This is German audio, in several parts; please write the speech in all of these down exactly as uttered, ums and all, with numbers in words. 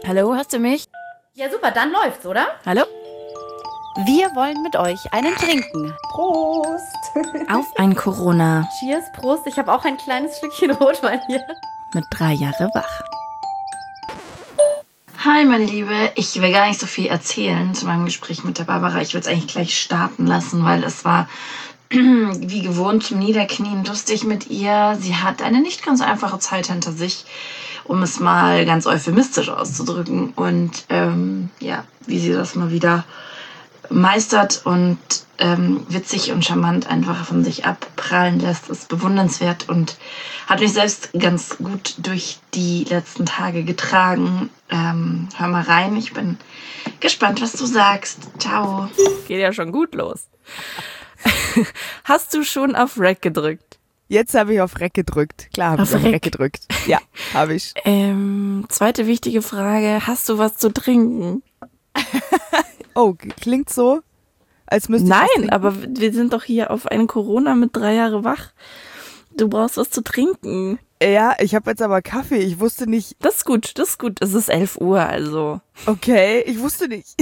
Hallo, hörst du mich? Ja, super, dann läuft's, oder? Hallo? Wir wollen mit euch einen trinken. Prost! Auf ein Corona. Cheers, Prost. Ich habe auch ein kleines Stückchen Rotwein hier. Mit drei Jahre wach. Hi, meine Liebe. Ich will gar nicht so viel erzählen zu meinem Gespräch mit der Barbara. Ich will es eigentlich gleich starten lassen, weil es war wie gewohnt zum Niederknien lustig mit ihr. Sie hat eine nicht ganz einfache Zeit hinter sich, um es mal ganz euphemistisch auszudrücken. Und ähm, ja, wie sie das mal wieder meistert und ähm, witzig und charmant einfach von sich abprallen lässt, ist bewundernswert und hat mich selbst ganz gut durch die letzten Tage getragen. Ähm, hör mal rein, ich bin gespannt, was du sagst. Ciao. Geht ja schon gut los. Hast du schon auf Rec gedrückt? Jetzt habe ich auf Rec gedrückt. Klar habe ich auf Rec gedrückt. Ja, habe ich. Ähm, zweite wichtige Frage. Hast du was zu trinken? Oh, klingt so, als müsste ich Nein, was trinken. aber wir sind doch hier auf einen Corona mit drei Jahre wach. Du brauchst was zu trinken. Ja, ich habe jetzt aber Kaffee. Ich wusste nicht. Das ist gut, das ist gut. Es ist elf Uhr, also. Okay, ich wusste nicht.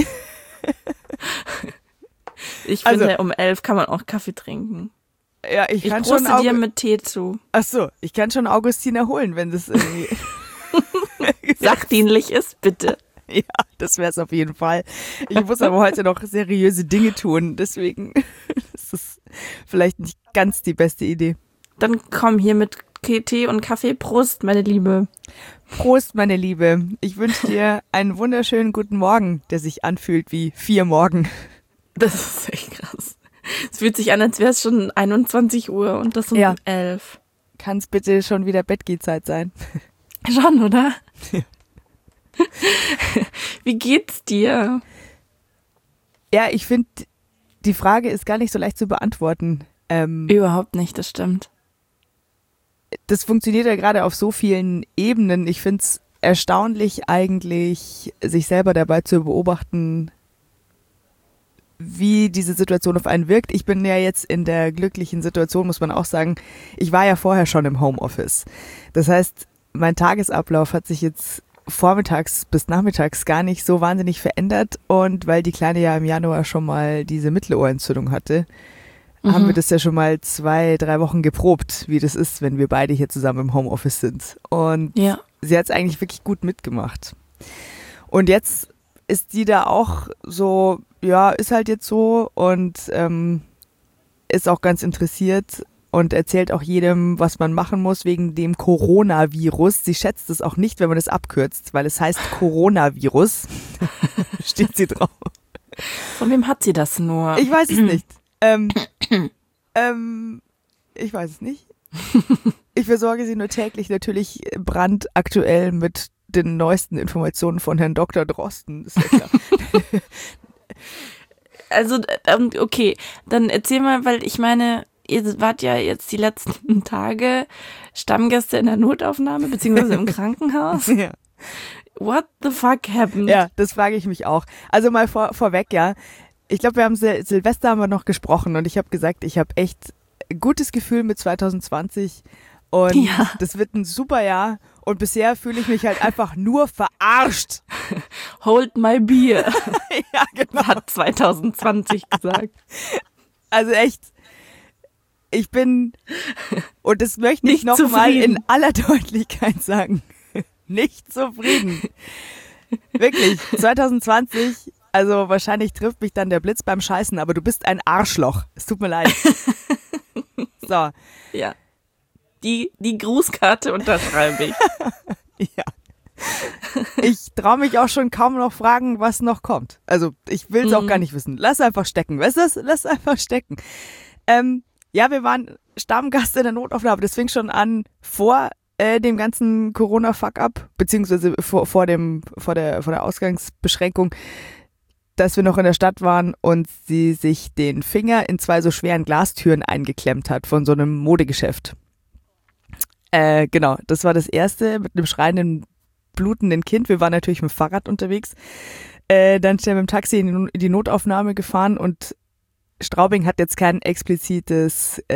Ich Also- finde, um elf kann man auch Kaffee trinken. Ja, ich Ich kann schon proste dir Augu- mit Tee zu. Ach so, ich kann schon Augustiner holen, wenn das irgendwie. Sachdienlich ist, bitte. Ja, das wäre es auf jeden Fall. Ich muss aber heute noch seriöse Dinge tun, deswegen ist es vielleicht nicht ganz die beste Idee. Dann komm hier mit Tee und Kaffee. Prost, meine Liebe. Prost, meine Liebe. Ich wünsche dir einen wunderschönen guten Morgen, der sich anfühlt wie vier Morgen. Das ist echt krass. Es fühlt sich an, als wäre es schon einundzwanzig Uhr und das um Ja. elf. Kann es bitte schon wieder Bettgehzeit sein? Schon, oder? Ja. Wie geht's dir? Ja, ich finde, die Frage ist gar nicht so leicht zu beantworten. Ähm, Überhaupt nicht, das stimmt. das funktioniert ja gerade auf so vielen Ebenen. Ich finde es erstaunlich eigentlich, sich selber dabei zu beobachten, wie diese Situation auf einen wirkt. Ich bin ja jetzt in der glücklichen Situation, muss man auch sagen, ich war ja vorher schon im Homeoffice. Das heißt, mein Tagesablauf hat sich jetzt vormittags bis nachmittags gar nicht so wahnsinnig verändert und weil die Kleine ja im Januar schon mal diese Mittelohrentzündung hatte, Mhm. haben wir das ja schon mal zwei, drei Wochen geprobt, wie das ist, wenn wir beide hier zusammen im Homeoffice sind. Und Ja. sie hat es eigentlich wirklich gut mitgemacht. Und jetzt ist die da auch so, ja, ist halt jetzt so und ähm, ist auch ganz interessiert und erzählt auch jedem, was man machen muss wegen dem Coronavirus. Sie schätzt es auch nicht, wenn man das abkürzt, weil es heißt Coronavirus. Steht sie drauf. Von wem hat sie das nur? Ich weiß es nicht. Ähm, ähm, ich weiß es nicht. Ich versorge sie nur täglich natürlich brandaktuell mit den neuesten Informationen von Herrn Doktor Drosten. Ist ja klar. Also, ähm, okay, dann erzähl mal, weil ich meine, ihr wart ja jetzt die letzten Tage Stammgäste in der Notaufnahme, beziehungsweise im Krankenhaus. Ja. What the fuck happened? Ja, das frage ich mich auch. Also mal vor, vorweg, ja. Ich glaube, wir haben Sil- Silvester haben wir noch gesprochen und ich habe gesagt, ich habe echt ein gutes Gefühl mit zwanzig zwanzig und Ja. das wird ein super Jahr und bisher fühle ich mich halt einfach nur verarscht. Hold my beer, Ja, genau. hat zwanzig zwanzig gesagt. Also echt, ich bin, und das möchte ich Nicht nochmal zufrieden. in aller Deutlichkeit sagen, nicht zufrieden. Wirklich, zwanzig zwanzig, also wahrscheinlich trifft mich dann der Blitz beim Scheißen, aber du bist ein Arschloch. Es tut mir leid. So, Ja. Die, die Grußkarte unterschreibe ich. ja. Ich traue mich auch schon kaum noch fragen, was noch kommt. Also ich will es auch Mhm. gar nicht wissen. Lass einfach stecken. Weißt du das? Lass einfach stecken. Ähm, ja, wir waren Stammgast in der Notaufnahme. Das fing schon an vor äh, dem ganzen Corona-Fuck-up, beziehungsweise vor, vor, dem, vor, der, vor der Ausgangsbeschränkung, dass wir noch in der Stadt waren und sie sich den Finger in zwei so schweren Glastüren eingeklemmt hat von so einem Modegeschäft. Äh, genau, das war das erste mit einem schreienden, blutenden Kind. Wir waren natürlich mit dem Fahrrad unterwegs. Äh, dann sind wir mit dem Taxi in die, in die Notaufnahme gefahren und Straubing hat jetzt kein explizites äh,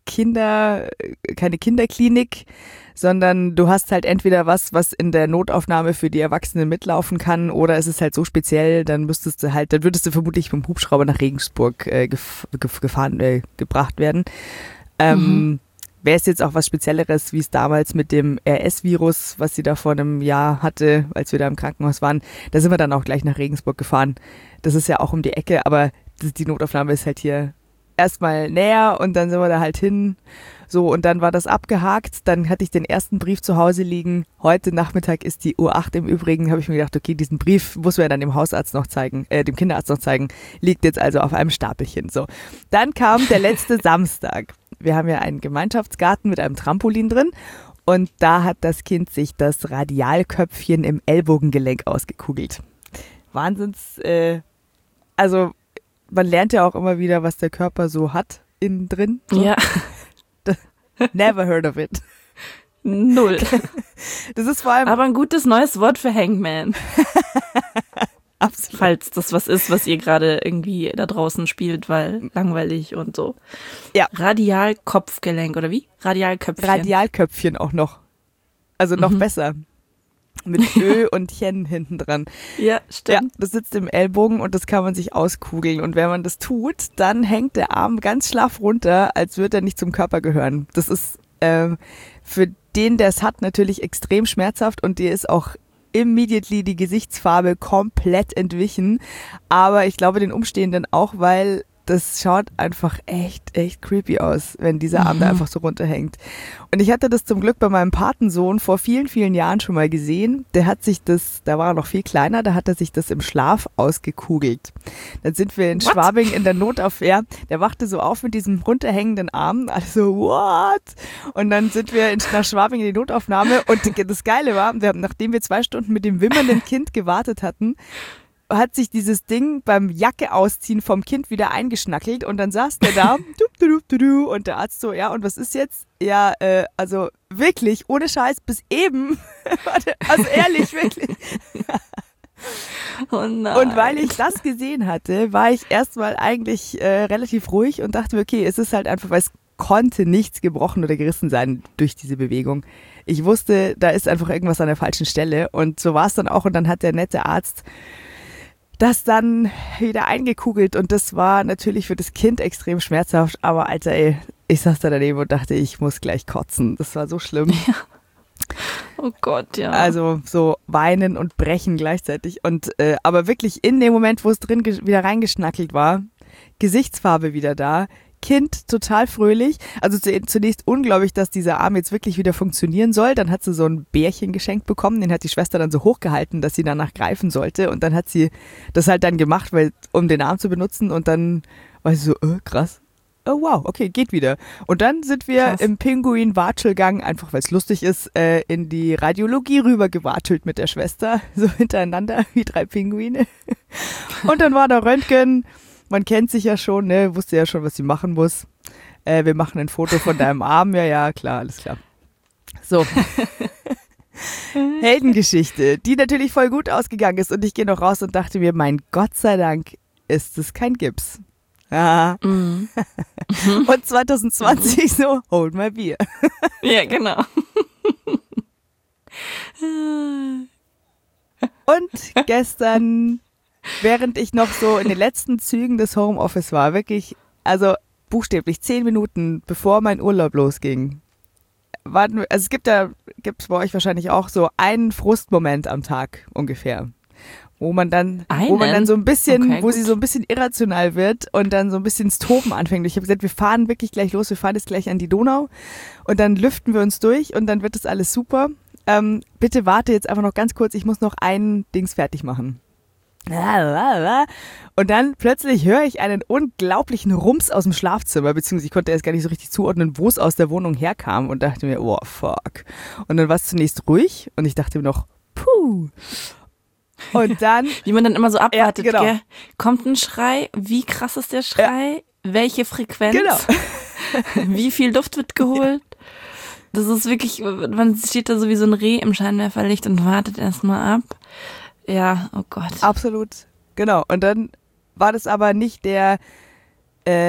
Kinder, keine Kinderklinik, sondern du hast halt entweder was, was in der Notaufnahme für die Erwachsenen mitlaufen kann, oder es ist halt so speziell, dann müsstest du halt, dann würdest du vermutlich mit dem Hubschrauber nach Regensburg äh, gef- gef- gefahren, äh, gebracht werden. Ähm, mhm. Wäre es jetzt auch was Spezielleres, wie es damals mit dem R S-Virus, was sie da vor einem Jahr hatte, als wir da im Krankenhaus waren, da sind wir dann auch gleich nach Regensburg gefahren. Das ist ja auch um die Ecke, aber das, die Notaufnahme ist halt hier erstmal näher und dann sind wir da halt hin. So, und dann war das abgehakt. Dann hatte ich den ersten Brief zu Hause liegen. Heute Nachmittag ist die Uhr acht im Übrigen. Habe ich mir gedacht, okay, diesen Brief muss man ja dann dem Hausarzt noch zeigen, äh, dem Kinderarzt noch zeigen. Liegt jetzt also auf einem Stapelchen. So, dann kam der letzte Samstag. Wir haben ja einen Gemeinschaftsgarten mit einem Trampolin drin. Und da hat das Kind sich das Radialköpfchen im Ellbogengelenk ausgekugelt. Wahnsinns, äh, also man lernt ja auch immer wieder, was der Körper so hat innen drin. So. Ja. Never heard of it. Null. Das ist vor allem. Aber ein gutes neues Wort für Hangman. Absolut. Falls das was ist, was ihr gerade irgendwie da draußen spielt, weil langweilig und so. Ja. Radialkopfgelenk oder wie? Radialköpfchen. Radialköpfchen auch noch. Also noch Mhm. besser. Mit Ö und Chen hinten dran. Ja, stimmt. Ja, das sitzt im Ellbogen und das kann man sich auskugeln. Und wenn man das tut, dann hängt der Arm ganz schlaff runter, als würde er nicht zum Körper gehören. Das ist äh, für den, der es hat, natürlich extrem schmerzhaft und dir ist auch immediately die Gesichtsfarbe komplett entwichen. Aber ich glaube den Umstehenden auch, weil das schaut einfach echt, echt creepy aus, wenn dieser Arm mhm. da einfach so runterhängt. Und ich hatte das zum Glück bei meinem Patensohn vor vielen, vielen Jahren schon mal gesehen. Der hat sich das, da war er noch viel kleiner, da hat er sich das im Schlaf ausgekugelt. Dann sind wir in What? Schwabing in der Notaufwehr. Der wachte so auf mit diesem runterhängenden Arm. Also, what? Und dann sind wir in, nach Schwabing in die Notaufnahme. Und das Geile war, wir haben, nachdem wir zwei Stunden mit dem wimmernden Kind gewartet hatten, hat sich dieses Ding beim Jacke ausziehen vom Kind wieder eingeschnackelt und dann saß der da und der Arzt so, ja, und was ist jetzt? Ja, äh, also wirklich, ohne Scheiß, bis eben, also ehrlich, wirklich. Oh nein. Und weil ich das gesehen hatte, war ich erstmal eigentlich äh, relativ ruhig und dachte mir, okay, es ist halt einfach, weil es konnte nichts gebrochen oder gerissen sein durch diese Bewegung. Ich wusste, da ist einfach irgendwas an der falschen Stelle und so war es dann auch und dann hat der nette Arzt das dann wieder eingekugelt und das war natürlich für das Kind extrem schmerzhaft, aber Alter, ey, ich saß da daneben und dachte, ich muss gleich kotzen. Das war so schlimm. Ja. Oh Gott, ja. Also so weinen und brechen gleichzeitig und äh, aber wirklich in dem Moment, wo es drin ge- wieder reingeschnackelt war, Gesichtsfarbe wieder da, Kind total fröhlich. Also zunächst unglaublich, dass dieser Arm jetzt wirklich wieder funktionieren soll. Dann hat sie so ein Bärchen geschenkt bekommen. Den hat die Schwester dann so hochgehalten, dass sie danach greifen sollte. Und dann hat sie das halt dann gemacht, weil, um den Arm zu benutzen. Und dann war sie so, äh, krass. Oh wow, okay, geht wieder. Und dann sind wir krass. Im Pinguin-Watschelgang, einfach weil es lustig ist, äh, in die Radiologie rüber gewatschelt mit der Schwester. So hintereinander wie drei Pinguine. Und dann war da Röntgen. Man kennt sich ja schon, ne, wusste ja schon, was sie machen muss. Äh, wir machen ein Foto von deinem Arm. Ja, ja, klar, alles klar. So. Heldengeschichte, die natürlich voll gut ausgegangen ist. Und ich gehe noch raus und dachte mir, mein Gott sei Dank ist es kein Gips. Ja. Mhm. Und zwanzig zwanzig so, hold my beer. Ja, genau. Und gestern, während ich noch so in den letzten Zügen des Homeoffice war, wirklich, also buchstäblich zehn Minuten bevor mein Urlaub losging, warten, also es gibt ja, gibt es bei euch wahrscheinlich auch so einen Frustmoment am Tag ungefähr, wo man dann, einen? wo man dann so ein bisschen, okay, wo gut. sie so ein bisschen irrational wird und dann so ein bisschen ins Toben anfängt. Ich habe gesagt, wir fahren wirklich gleich los, wir fahren jetzt gleich an die Donau und dann lüften wir uns durch und dann wird das alles super. Ähm, bitte warte jetzt einfach noch ganz kurz, ich muss noch ein Dings fertig machen. Und dann plötzlich höre ich einen unglaublichen Rums aus dem Schlafzimmer, beziehungsweise ich konnte erst gar nicht so richtig zuordnen, wo es aus der Wohnung herkam und dachte mir, oh fuck. Und dann war es zunächst ruhig und ich dachte mir noch, puh. Und dann... Wie man dann immer so abwartet, ja, genau. Gell? Kommt ein Schrei, wie krass ist der Schrei, ja. Welche Frequenz, genau. Wie viel Luft wird geholt. Das ist wirklich, man steht da so wie so ein Reh im Scheinwerferlicht und wartet erstmal ab. Ja, oh Gott. Absolut, genau. Und dann war das aber nicht der, äh,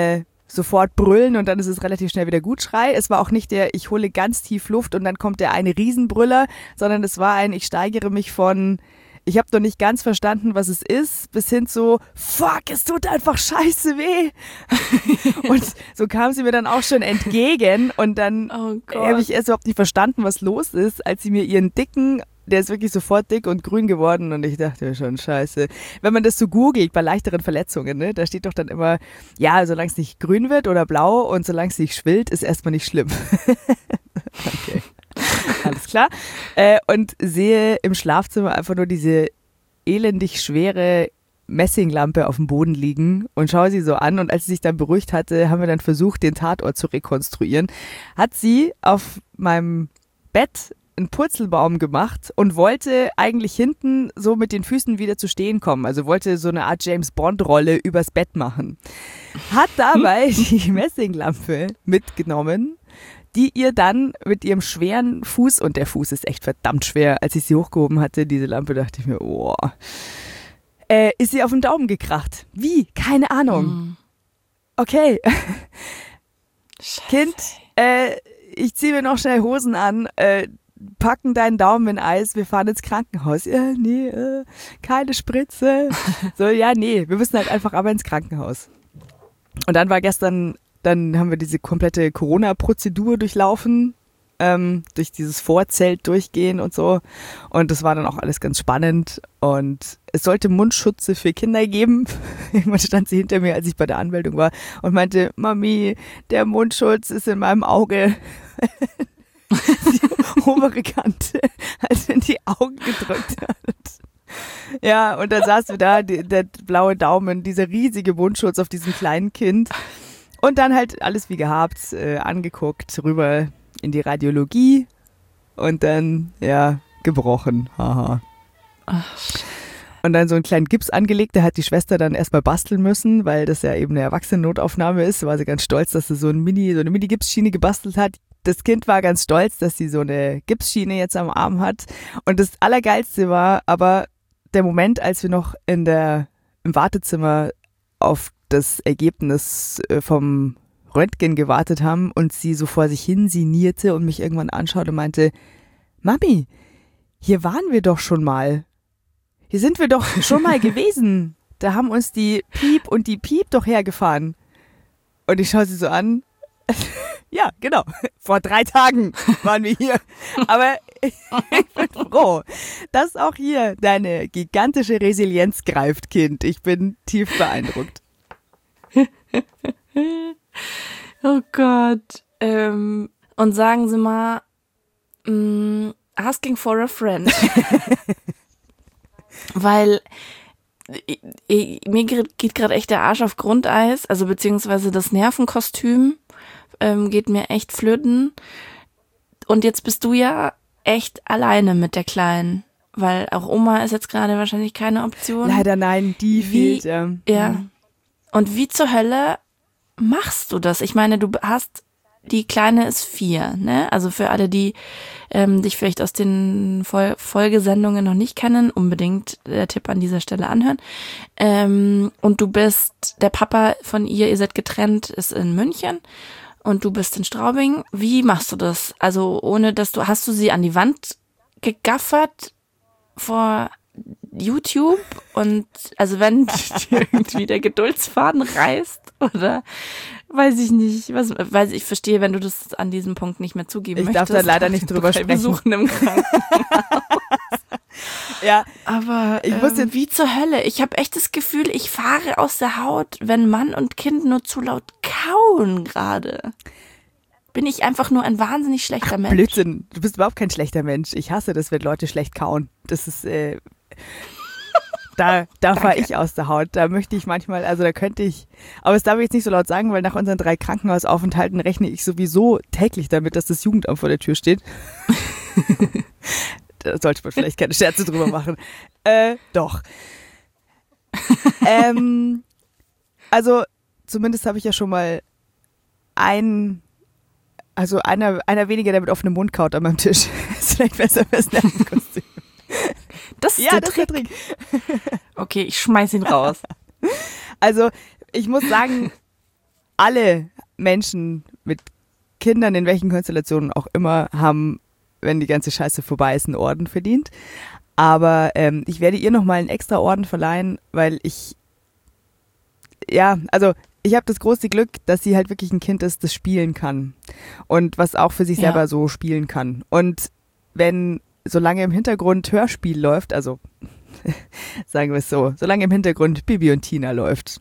sofort brüllen und dann ist es relativ schnell wieder gut Schrei. Es war auch nicht der, ich hole ganz tief Luft und dann kommt der eine Riesenbrüller, sondern es war ein, ich steigere mich von, ich habe noch nicht ganz verstanden, was es ist, bis hin zu, fuck, es tut einfach scheiße weh. Und so kam sie mir dann auch schon entgegen und dann Oh habe ich erst überhaupt nicht verstanden, was los ist, als sie mir ihren dicken, der ist wirklich sofort dick und grün geworden und ich dachte mir schon, scheiße. Wenn man das so googelt bei leichteren Verletzungen, ne, da steht doch dann immer, ja, solange es nicht grün wird oder blau und solange es nicht schwillt, ist erstmal nicht schlimm. Okay. Alles klar. Äh, und sehe im Schlafzimmer einfach nur diese elendig schwere Messinglampe auf dem Boden liegen und schaue sie so an. Und als sie sich dann beruhigt hatte, haben wir dann versucht, den Tatort zu rekonstruieren. Hat sie auf meinem Bett einen Purzelbaum gemacht und wollte eigentlich hinten so mit den Füßen wieder zu stehen kommen. Also wollte so eine Art James-Bond-Rolle übers Bett machen. Hat dabei die Messinglampe mitgenommen, die ihr dann mit ihrem schweren Fuß, und der Fuß ist echt verdammt schwer, als ich sie hochgehoben hatte, diese Lampe, dachte ich mir, oh, äh, ist sie auf den Daumen gekracht. Wie? Keine Ahnung. Mm. Okay. Scheiße. Kind, äh, ich ziehe mir noch schnell Hosen an, äh, packen deinen Daumen in Eis, wir fahren ins Krankenhaus. Ja, nee, äh, keine Spritze. So, ja, nee, wir müssen halt einfach aber ins Krankenhaus. Und dann war gestern, dann haben wir diese komplette Corona-Prozedur durchlaufen, ähm, durch dieses Vorzelt durchgehen und so. Und das war dann auch alles ganz spannend. Und es sollte Mundschutze für Kinder geben. Irgendwann stand sie hinter mir, als ich bei der Anmeldung war und meinte, Mami, der Mundschutz ist in meinem Auge. Die obere Kante, als in die Augen gedrückt hat. Ja, und dann saßen wir da, die, der blaue Daumen, dieser riesige Mundschutz auf diesem kleinen Kind. Und dann halt alles wie gehabt, äh, angeguckt, rüber in die Radiologie und dann, ja, gebrochen. Haha. Ach, Und dann so einen kleinen Gips angelegt, da hat die Schwester dann erstmal basteln müssen, weil das ja eben eine Erwachsenen-Notaufnahme ist. Da war sie ganz stolz, dass sie so, ein Mini, so eine Mini-Gipsschiene gebastelt hat. Das Kind war ganz stolz, dass sie so eine Gipsschiene jetzt am Arm hat. Und das Allergeilste war aber der Moment, als wir noch in der, im Wartezimmer auf das Ergebnis vom Röntgen gewartet haben und sie so vor sich hin sinnierte und mich irgendwann anschaute und meinte, Mami, hier waren wir doch schon mal. Hier sind wir doch schon mal gewesen. Da haben uns die Piep und die Piep doch hergefahren. Und ich schaue sie so an. Ja, genau. Vor drei Tagen waren wir hier. Aber ich bin froh, dass auch hier deine gigantische Resilienz greift, Kind. Ich bin tief beeindruckt. oh Gott. Ähm, und sagen Sie mal, mh, asking for a friend. Weil ich, ich, mir geht gerade echt der Arsch auf Grundeis, also beziehungsweise das Nervenkostüm ähm, geht mir echt flöten. Und jetzt bist du ja echt alleine mit der Kleinen, weil auch Oma ist jetzt gerade wahrscheinlich keine Option. Leider nein, die Wie, fehlt. Ähm, ja. Und wie zur Hölle machst du das? Ich meine, du hast, die Kleine ist vier, ne? Also für alle, die ähm, dich vielleicht aus den Fol- Folgesendungen noch nicht kennen, unbedingt der Tipp an dieser Stelle anhören. Ähm, und du bist, der Papa von ihr, ihr seid getrennt, ist in München und du bist in Straubing. Wie machst du das? Also ohne, dass du, hast du sie an die Wand gegaffert vor YouTube und also wenn irgendwie der Geduldsfaden reißt oder weiß ich nicht, was, weiß ich verstehe, wenn du das an diesem Punkt nicht mehr zugeben ich möchtest. Ich darf da leider nicht drüber sprechen. Besuchen im Krankenhaus. Ja, aber ich ähm, muss jetzt wie zur Hölle. Ich habe echt das Gefühl, ich fahre aus der Haut, wenn Mann und Kind nur zu laut kauen gerade. Bin ich einfach nur ein wahnsinnig schlechter Ach, Mensch. Blödsinn, du bist überhaupt kein schlechter Mensch. Ich hasse das, wenn Leute schlecht kauen. Das ist, äh, da, da fahre ich aus der Haut. Da möchte ich manchmal, also da könnte ich, aber das darf ich jetzt nicht so laut sagen, weil nach unseren drei Krankenhausaufenthalten rechne ich sowieso täglich damit, dass das Jugendamt vor der Tür steht. Da sollte man vielleicht keine Scherze drüber machen. Äh, doch. ähm, also zumindest habe ich ja schon mal ein, also einer, einer weniger, der mit offenem Mund kaut an meinem Tisch. Ist vielleicht besser fürs Nervenkostüm. Das ist Ja, der das ist Trick. der Trick. Okay, ich schmeiß ihn raus. Also ich muss sagen, alle Menschen mit Kindern, in welchen Konstellationen auch immer, haben, wenn die ganze Scheiße vorbei ist, einen Orden verdient. Aber ähm, ich werde ihr nochmal einen extra Orden verleihen, weil ich, ja, also ich habe das große Glück, dass sie halt wirklich ein Kind ist, das spielen kann und was auch für sich Ja. selber so spielen kann. Und wenn, solange im Hintergrund Hörspiel läuft, also sagen wir es so, solange im Hintergrund Bibi und Tina läuft,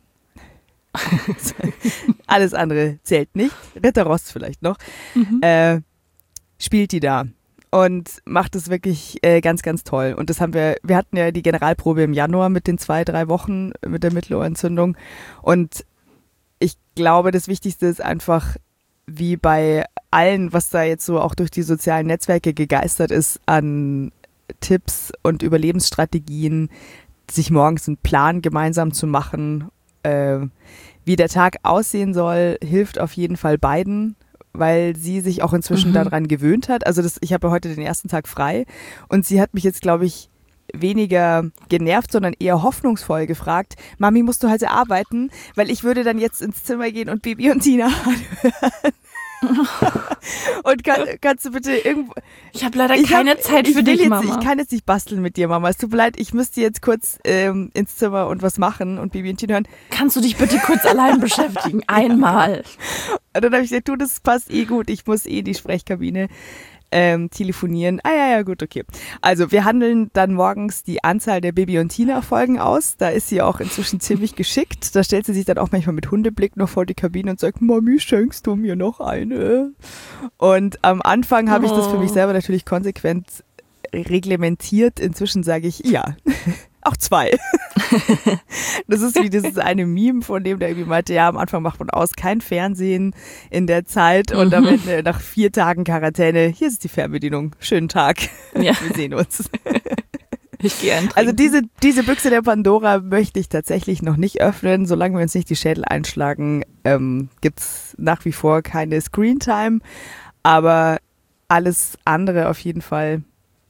alles andere zählt nicht, Ritter Rost vielleicht noch, Mhm. äh, spielt die da und macht es wirklich äh, ganz, ganz toll. Und das haben wir, wir hatten ja die Generalprobe im Januar mit den zwei, drei Wochen mit der Mittelohrentzündung und ich glaube, das Wichtigste ist einfach, wie bei allen, was da jetzt so auch durch die sozialen Netzwerke gegeistert ist, an Tipps und Überlebensstrategien, sich morgens einen Plan gemeinsam zu machen. Äh, wie der Tag aussehen soll, hilft auf jeden Fall beiden, weil sie sich auch inzwischen Mhm. daran gewöhnt hat. Also das, ich habe ja heute den ersten Tag frei und sie hat mich jetzt, glaube ich, weniger genervt, sondern eher hoffnungsvoll gefragt, Mami, musst du heute arbeiten? Weil ich würde dann jetzt ins Zimmer gehen und Bibi und Tina anhören. Und kann, kannst du bitte irgendwo... Ich habe leider Ich keine hab, Zeit ich für will dich, jetzt, Mama. Ich kann jetzt nicht basteln mit dir, Mama. Es tut mir leid, ich müsste jetzt kurz ähm, ins Zimmer und was machen und Bibi und Tina hören. Kannst du dich bitte kurz allein beschäftigen? Einmal. Und dann habe ich gesagt, du, das passt eh gut, ich muss eh in die Sprechkabine ähm, telefonieren. Ah ja, ja, gut, okay. Also wir handeln dann morgens die Anzahl der Bibi und Tina-Folgen aus. Da ist sie auch inzwischen ziemlich geschickt. Da stellt sie sich dann auch manchmal mit Hundeblick noch vor die Kabine und sagt, Mami, schenkst du mir noch eine? Und am Anfang habe ich das für mich selber natürlich konsequent reglementiert. Inzwischen sage ich, ja, auch zwei. Das ist wie dieses eine Meme, von dem der irgendwie meinte, ja, am Anfang macht man aus, kein Fernsehen in der Zeit und am Ende nach vier Tagen Quarantäne, hier ist die Fernbedienung, schönen Tag, Ja. wir sehen uns. Ich gehe ein Also diese, diese Büchse der Pandora möchte ich tatsächlich noch nicht öffnen, solange wir uns nicht die Schädel einschlagen, ähm, gibt's nach wie vor keine Screentime, aber alles andere auf jeden Fall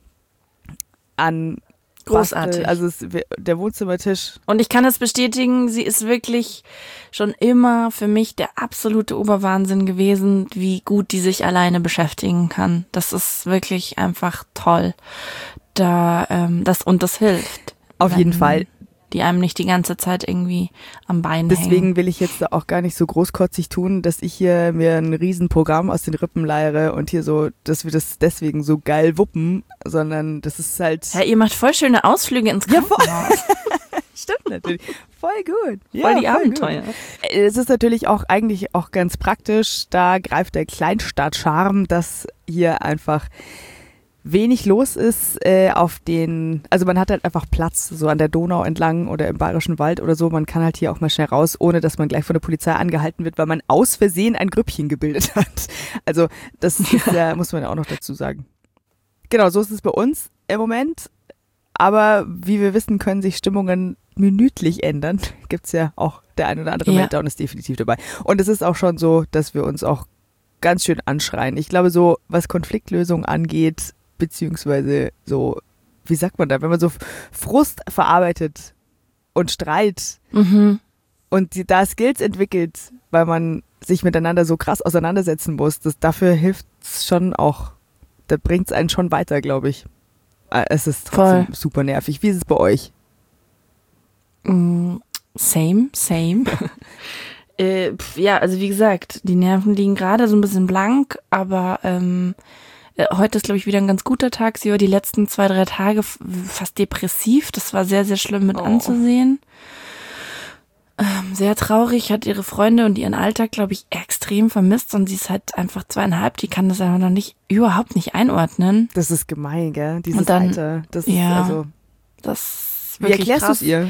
an Großartig. Bastel, also es, der Wohnzimmertisch. Und ich kann es bestätigen, sie ist wirklich schon immer für mich der absolute Oberwahnsinn gewesen, wie gut die sich alleine beschäftigen kann. Das ist wirklich einfach toll. Da, ähm, das, und das hilft. Auf wenn jeden Fall. Die einem nicht die ganze Zeit irgendwie am Bein hängen. Deswegen will ich jetzt auch gar nicht so großkotzig tun, dass ich hier mir ein Riesenprogramm aus den Rippen leiere und hier so, dass wir das deswegen so geil wuppen, sondern das ist halt... Ja, ihr macht voll schöne Ausflüge ins Ja, voll. Krankenhaus. Stimmt natürlich. Voll gut. Ja, Voll die Abenteuer. gut. Es ist natürlich auch eigentlich auch ganz praktisch, da greift der Kleinstadt-Charme, dass hier einfach wenig los ist äh, auf den, also man hat halt einfach Platz, so an der Donau entlang oder im Bayerischen Wald oder so, man kann halt hier auch mal schnell raus, ohne dass man gleich von der Polizei angehalten wird, weil man aus Versehen ein Grüppchen gebildet hat. Also das ist, ja, muss man ja auch noch dazu sagen. Genau, so ist es bei uns im Moment, aber wie wir wissen, können sich Stimmungen minütlich ändern. Gibt's ja auch, der ein oder andere Ja. Meltdown ist definitiv dabei. Und es ist auch schon so, dass wir uns auch ganz schön anschreien. Ich glaube so, was Konfliktlösung angeht, beziehungsweise so, wie sagt man da, wenn man so Frust verarbeitet und Streit Mhm. und die, da Skills entwickelt, weil man sich miteinander so krass auseinandersetzen muss, das, dafür hilft es schon auch, da bringt es einen schon weiter, glaube ich. Äh, Es ist trotzdem Voll. super nervig. Wie ist es bei euch? Mm, Same, same. äh, pf, ja, also wie gesagt, die Nerven liegen gerade so ein bisschen blank, aber ähm, äh, heute ist, glaube ich, wieder ein ganz guter Tag. Sie war die letzten zwei, drei Tage f- fast depressiv. Das war sehr, sehr schlimm mit Oh. anzusehen. Ähm, sehr traurig, hat ihre Freunde und ihren Alltag, glaube ich, extrem vermisst und sie ist halt einfach zweieinhalb, die kann das einfach noch nicht, überhaupt nicht einordnen. Das ist gemein, gell? Dieses Und dann- Alter. Das ja, ist also. Das ist Wie wirklich erklärst du krass. es ihr?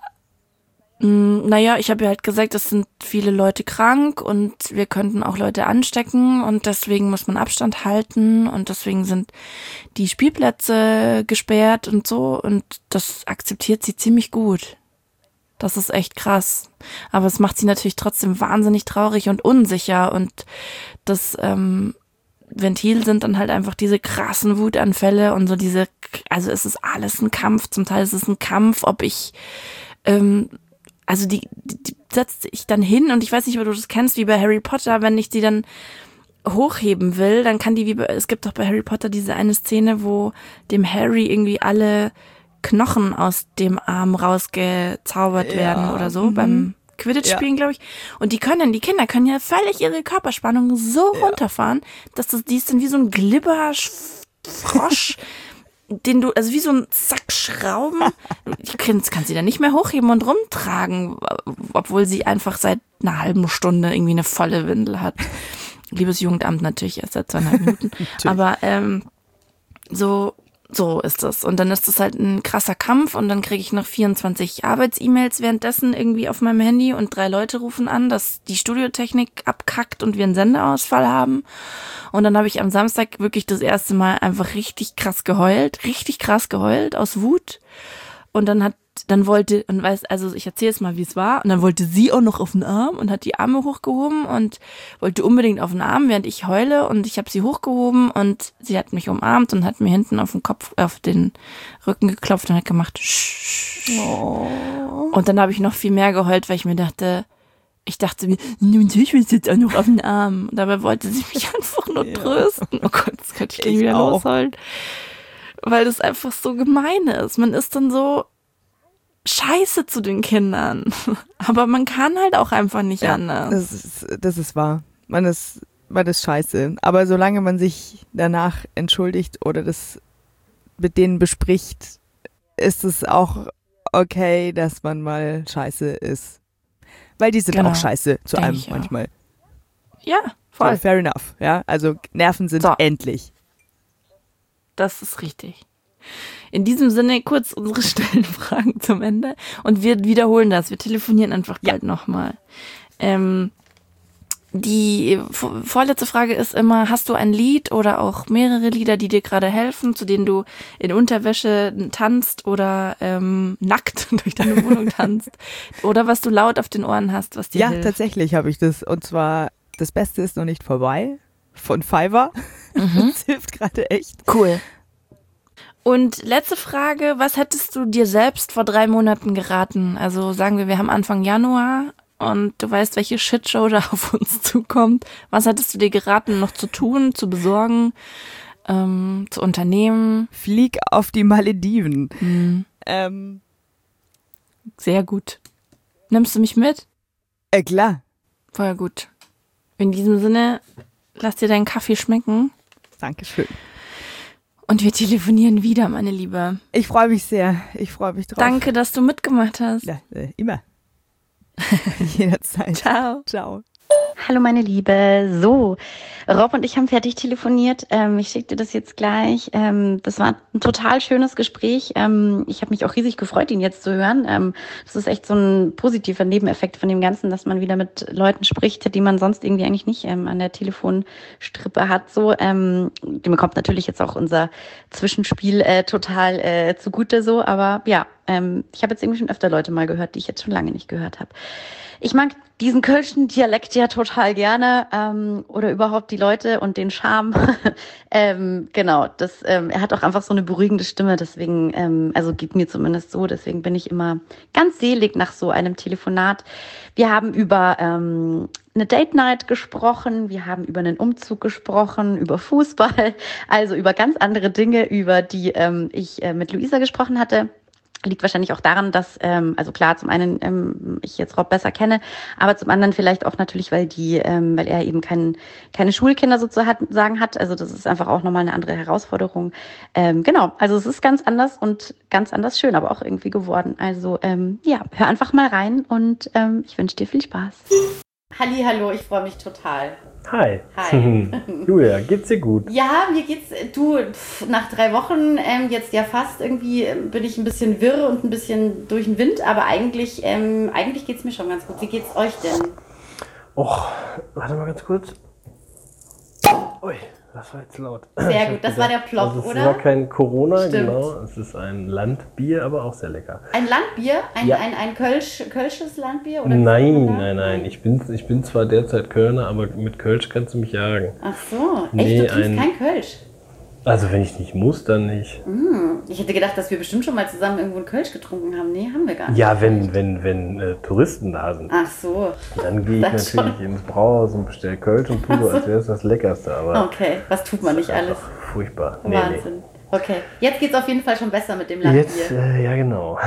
Mm, Naja, ich habe ja halt gesagt, es sind viele Leute krank und wir könnten auch Leute anstecken und deswegen muss man Abstand halten und deswegen sind die Spielplätze gesperrt und so und das akzeptiert sie ziemlich gut. Das ist echt krass. Aber es macht sie natürlich trotzdem wahnsinnig traurig und unsicher und das ähm, Ventil sind dann halt einfach diese krassen Wutanfälle und so diese, also es ist alles ein Kampf. Zum Teil ist es ein Kampf, ob ich ähm, also die, die, die setzt sich dann hin und ich weiß nicht, ob du das kennst, wie bei Harry Potter, wenn ich die dann hochheben will, dann kann die, wie bei, es gibt doch bei Harry Potter diese eine Szene, wo dem Harry irgendwie alle Knochen aus dem Arm rausgezaubert Ja. werden oder so, Mhm. beim Quidditch-Spielen, Ja. glaube ich. Und die können, die Kinder können ja völlig ihre Körperspannung so Ja. runterfahren, dass das, die ist dann wie so ein Glibber-Frosch, den du, also wie so ein Sack Schrauben, die kannst, kannst sie dann nicht mehr hochheben und rumtragen, obwohl sie einfach seit einer halben Stunde irgendwie eine volle Windel hat. Liebes Jugendamt natürlich erst seit zweieinhalb Minuten. Aber ähm, so, so ist es. Und dann ist es halt ein krasser Kampf und dann kriege ich noch vierundzwanzig Arbeits-E-Mails währenddessen irgendwie auf meinem Handy und drei Leute rufen an, dass die Studiotechnik abkackt und wir einen Sendeausfall haben. Und dann habe ich am Samstag wirklich das erste Mal einfach richtig krass geheult, richtig krass geheult aus Wut. Und dann hat, dann wollte, und weiß, also ich erzähle es mal, wie es war. Und dann wollte sie auch noch auf den Arm und hat die Arme hochgehoben und wollte unbedingt auf den Arm, während ich heule. Und ich habe sie hochgehoben und sie hat mich umarmt und hat mir hinten auf den Kopf, auf den Rücken geklopft und hat gemacht. Oh. Und dann habe ich noch viel mehr geheult, weil ich mir dachte, ich dachte mir, nun ich will jetzt auch noch auf den Arm. Und dabei wollte sie mich einfach nur Ja. trösten. Oh Gott, das könnte ich gleich Ich wieder auch. losheulen. Weil das einfach so gemein ist. Man ist dann so scheiße zu den Kindern. Aber man kann halt auch einfach nicht Ja, anders. das ist, das ist wahr. Man ist, man ist scheiße. Aber solange man sich danach entschuldigt oder das mit denen bespricht, ist es auch okay, dass man mal scheiße ist. Weil die sind Genau. auch scheiße zu Denk einem ich auch. manchmal. Ja, voll. So, fair enough. Ja, also Nerven sind So. endlich. Das ist richtig. In diesem Sinne kurz unsere Stellenfragen zum Ende. Und wir wiederholen das. Wir telefonieren einfach bald nochmal. Ähm, die v- vorletzte Frage ist immer, hast du ein Lied oder auch mehrere Lieder, die dir gerade helfen, zu denen du in Unterwäsche tanzt oder ähm, nackt durch deine Wohnung tanzt? Oder was du laut auf den Ohren hast, was dir Ja, hilft? tatsächlich habe ich das. Und zwar, das Beste ist noch nicht vorbei von Fiverr. Mhm. Das hilft gerade echt. Cool. Und letzte Frage, was hättest du dir selbst vor drei Monaten geraten? Also sagen wir, wir haben Anfang Januar und du weißt, welche Shitshow da auf uns zukommt. Was hättest du dir geraten, noch zu tun, zu besorgen, ähm, zu unternehmen? Flieg auf die Malediven. Hm, Ähm, sehr gut. Nimmst du mich mit? äh, klar. Voll gut. In diesem Sinne, lass dir deinen Kaffee schmecken Dankeschön. und wir telefonieren wieder, meine Liebe. Ich freue mich sehr. Ich freue mich drauf. Danke, dass du mitgemacht hast. Ja, äh, immer. Jederzeit. Ciao. Ciao. Hallo meine Liebe. So, Rob und ich haben fertig telefoniert. Ähm, ich schicke dir das jetzt gleich. Ähm, das war ein total schönes Gespräch. Ähm, ich habe mich auch riesig gefreut, ihn jetzt zu hören. Ähm, das ist echt so ein positiver Nebeneffekt von dem Ganzen, dass man wieder mit Leuten spricht, die man sonst irgendwie eigentlich nicht ähm, an der Telefonstrippe hat. So, ähm, dem kommt natürlich jetzt auch unser Zwischenspiel äh, total äh, zugute so. Aber ja, ähm, ich habe jetzt irgendwie schon öfter Leute mal gehört, die ich jetzt schon lange nicht gehört habe. Ich mag diesen kölschen Dialekt ja total gerne ähm, oder überhaupt die Leute und den Charme. ähm, genau, das, ähm, er hat auch einfach so eine beruhigende Stimme, deswegen, ähm, also geht mir zumindest so, deswegen bin ich immer ganz selig nach so einem Telefonat. Wir haben über ähm, eine Date Night gesprochen, wir haben über einen Umzug gesprochen, über Fußball, also über ganz andere Dinge, über die ähm, ich äh, mit Luisa gesprochen hatte. Liegt wahrscheinlich auch daran, dass, ähm, also klar, zum einen ähm, ich jetzt Rob besser kenne, aber zum anderen vielleicht auch natürlich, weil die, ähm, weil er eben kein, keine Schulkinder sozusagen hat. Also das ist einfach auch nochmal eine andere Herausforderung. Ähm, genau, also es ist ganz anders und ganz anders schön, aber auch irgendwie geworden. Also ähm, ja, hör einfach mal rein und ähm, ich wünsche dir viel Spaß. Halli, hallo, ich freue mich total. Hi. Hi. Julia, geht's dir gut? Ja, mir geht's, du, pf, nach drei Wochen, ähm, jetzt ja fast irgendwie, ähm, bin ich ein bisschen wirr und ein bisschen durch den Wind, aber eigentlich, ähm, eigentlich geht's mir schon ganz gut. Wie geht's euch denn? Och, warte mal ganz kurz. Ui, das war jetzt laut. Sehr Ich hab gut, das gedacht, war der Plop, also es oder? war kein Corona, Stimmt. genau. Es ist ein Landbier, aber auch sehr lecker. Ein Landbier? Ein, Ja. ein, ein Kölsch, Kölsches Landbier? Oder wie Nein, sagt man da? nein, nein. Ich bin, ich bin zwar derzeit Kölner, aber mit Kölsch kannst du mich jagen. Ach so, echt, Nee, du trinkst ein- kein Kölsch? Also wenn ich nicht muss, dann nicht. Mm, ich hätte gedacht, dass wir bestimmt schon mal zusammen irgendwo einen Kölsch getrunken haben. Nee, haben wir gar nicht. Ja, wenn, wenn, wenn äh, Touristen da sind. Ach so. Dann gehe ich Das natürlich schon. ins Brauhaus und bestelle Kölsch und tue so, als wäre es das Leckerste. Aber Okay, was tut man nicht alles? furchtbar. Nee, Wahnsinn. nee. Okay, jetzt geht's auf jeden Fall schon besser mit dem Landbier. Jetzt, äh, ja genau.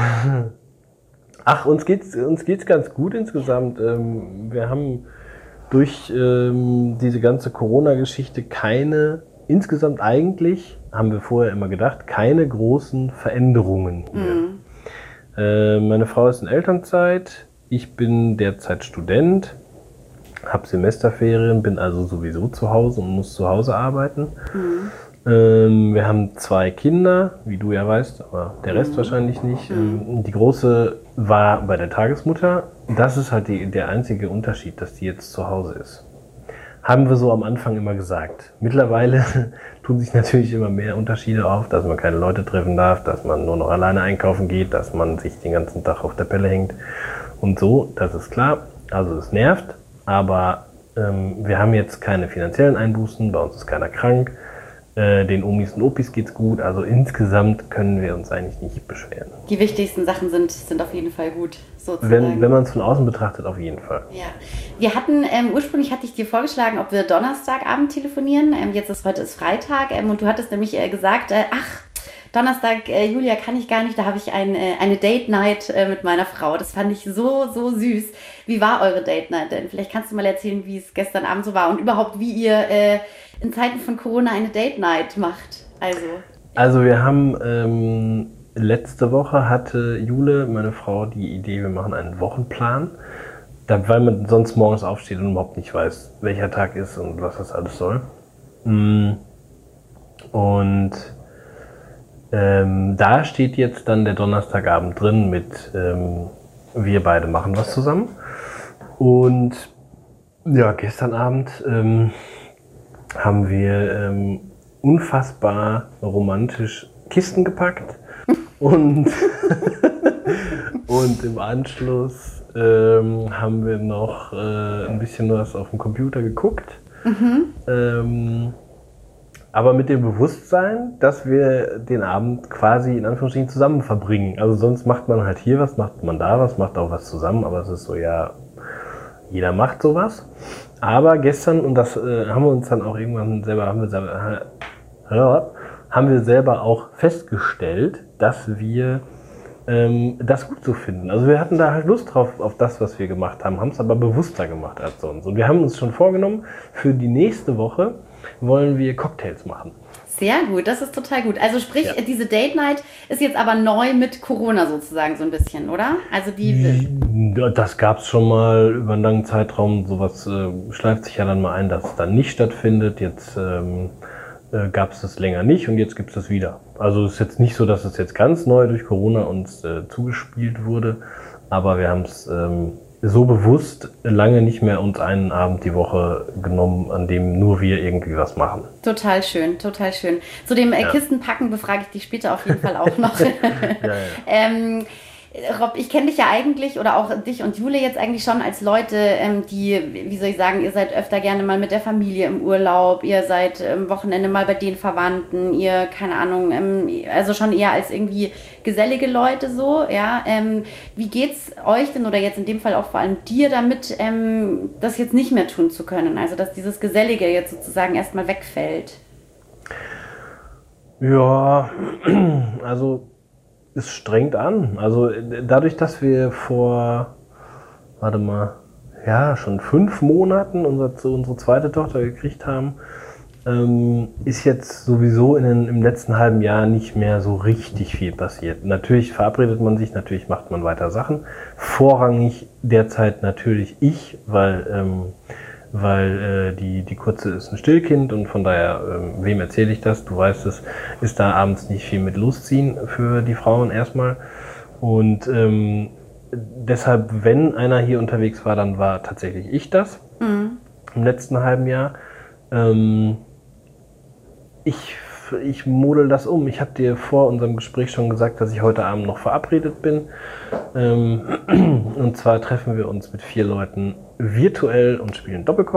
Ach, uns geht's, uns geht's ganz gut insgesamt. Ähm, wir haben durch ähm, diese ganze Corona-Geschichte keine, insgesamt eigentlich, haben wir vorher immer gedacht, keine großen Veränderungen hier. Mhm. Äh, meine Frau ist in Elternzeit, ich bin derzeit Student, habe Semesterferien, bin also sowieso zu Hause und muss zu Hause arbeiten. Mhm. Ähm, wir haben zwei Kinder, wie du ja weißt, aber der Rest Mhm. wahrscheinlich nicht. Ähm, die große war bei der Tagesmutter. Das ist halt die, der einzige Unterschied, dass die jetzt zu Hause ist. Haben wir so am Anfang immer gesagt. Mittlerweile tun sich natürlich immer mehr Unterschiede auf, dass man keine Leute treffen darf, dass man nur noch alleine einkaufen geht, dass man sich den ganzen Tag auf der Pelle hängt und so, das ist klar. Also es nervt, aber ähm, wir haben jetzt keine finanziellen Einbußen, bei uns ist keiner krank. Äh, den Omis und Opis geht's gut, also insgesamt können wir uns eigentlich nicht beschweren. Die wichtigsten Sachen sind, sind auf jeden Fall gut, sozusagen. Wenn, wenn man es von außen betrachtet, auf jeden Fall. Ja, wir hatten, ähm, ursprünglich hatte ich dir vorgeschlagen, ob wir Donnerstagabend telefonieren. Ähm, jetzt ist heute ist Freitag ähm, und du hattest nämlich äh, gesagt, äh, ach, Donnerstag, äh, Julia, kann ich gar nicht, da habe ich ein, äh, eine Date-Night äh, mit meiner Frau. Das fand ich so, so süß. Wie war eure Date-Night denn? Vielleicht kannst du mal erzählen, wie es gestern Abend so war und überhaupt, wie ihr äh, in Zeiten von Corona eine Date-Night macht. Also, Also wir haben, ähm, letzte Woche hatte Jule, meine Frau, die Idee, wir machen einen Wochenplan. Da, weil man sonst morgens aufsteht und überhaupt nicht weiß, welcher Tag ist und was das alles soll. Mm. Und ähm, da steht jetzt dann der Donnerstagabend drin mit ähm, wir beide machen was zusammen. Und ja, gestern Abend ähm, haben wir ähm, unfassbar romantisch Kisten gepackt und, und im Anschluss ähm, haben wir noch äh, ein bisschen was auf dem Computer geguckt. mhm. Ähm, aber mit dem Bewusstsein, dass wir den Abend quasi in Anführungsstrichen zusammen verbringen. Also sonst macht man halt hier was, macht man da was, macht auch was zusammen, aber es ist so, ja, jeder macht sowas. Aber gestern, und das äh, haben wir uns dann auch irgendwann selber, haben wir selber, äh, haben wir selber auch festgestellt, dass wir ähm, das gut so finden. Also wir hatten da halt Lust drauf, auf das, was wir gemacht haben, haben es aber bewusster gemacht als sonst. Und wir haben uns schon vorgenommen, für die nächste Woche wollen wir Cocktails machen. Sehr gut, das ist total gut. Also sprich, Ja. diese Date Night ist jetzt aber neu mit Corona sozusagen so ein bisschen, oder? Also die... Ja, das gab es schon mal über einen langen Zeitraum. Sowas äh, schleift sich ja dann mal ein, dass es dann nicht stattfindet. Jetzt ähm, äh, gab es das länger nicht und jetzt gibt es das wieder. Also es ist jetzt nicht so, dass es jetzt ganz neu durch Corona uns äh, zugespielt wurde, aber wir haben es ähm, so bewusst lange nicht mehr uns einen Abend die Woche genommen, an dem nur wir irgendwie was machen. Total schön, total schön. Zu dem äh, Ja. Kistenpacken befrage ich dich später auf jeden Fall auch noch. Ja, ja. ähm, Rob, ich kenne dich ja eigentlich oder auch dich und Jule jetzt eigentlich schon als Leute, ähm, die, wie soll ich sagen, ihr seid öfter gerne mal mit der Familie im Urlaub, ihr seid am ähm, Wochenende mal bei den Verwandten, ihr, keine Ahnung, ähm, also schon eher als irgendwie gesellige Leute so, ja. Ähm, wie geht's euch denn oder jetzt in dem Fall auch vor allem dir damit, ähm, das jetzt nicht mehr tun zu können? Also, dass dieses Gesellige jetzt sozusagen erstmal wegfällt. Ja, also es strengt an. Also dadurch, dass wir vor, warte mal, ja, schon fünf Monaten unsere, unsere zweite Tochter gekriegt haben, ähm, ist jetzt sowieso in den, im letzten halben Jahr nicht mehr so richtig viel passiert. Natürlich verabredet man sich, natürlich macht man weiter Sachen. Vorrangig derzeit natürlich ich, weil, ähm, weil äh, die, die Kurze ist ein Stillkind und von daher, ähm, wem erzähle ich das? Du weißt es, ist da abends nicht viel mit losziehen für die Frauen erstmal. Und ähm, deshalb, wenn einer hier unterwegs war, dann war tatsächlich ich das Mhm. im letzten halben Jahr. Ähm, ich, ich model das um. Ich habe dir vor unserem Gespräch schon gesagt, dass ich heute Abend noch verabredet bin. Ähm, und zwar treffen wir uns mit vier Leuten virtuell und spielen Doppelkopf.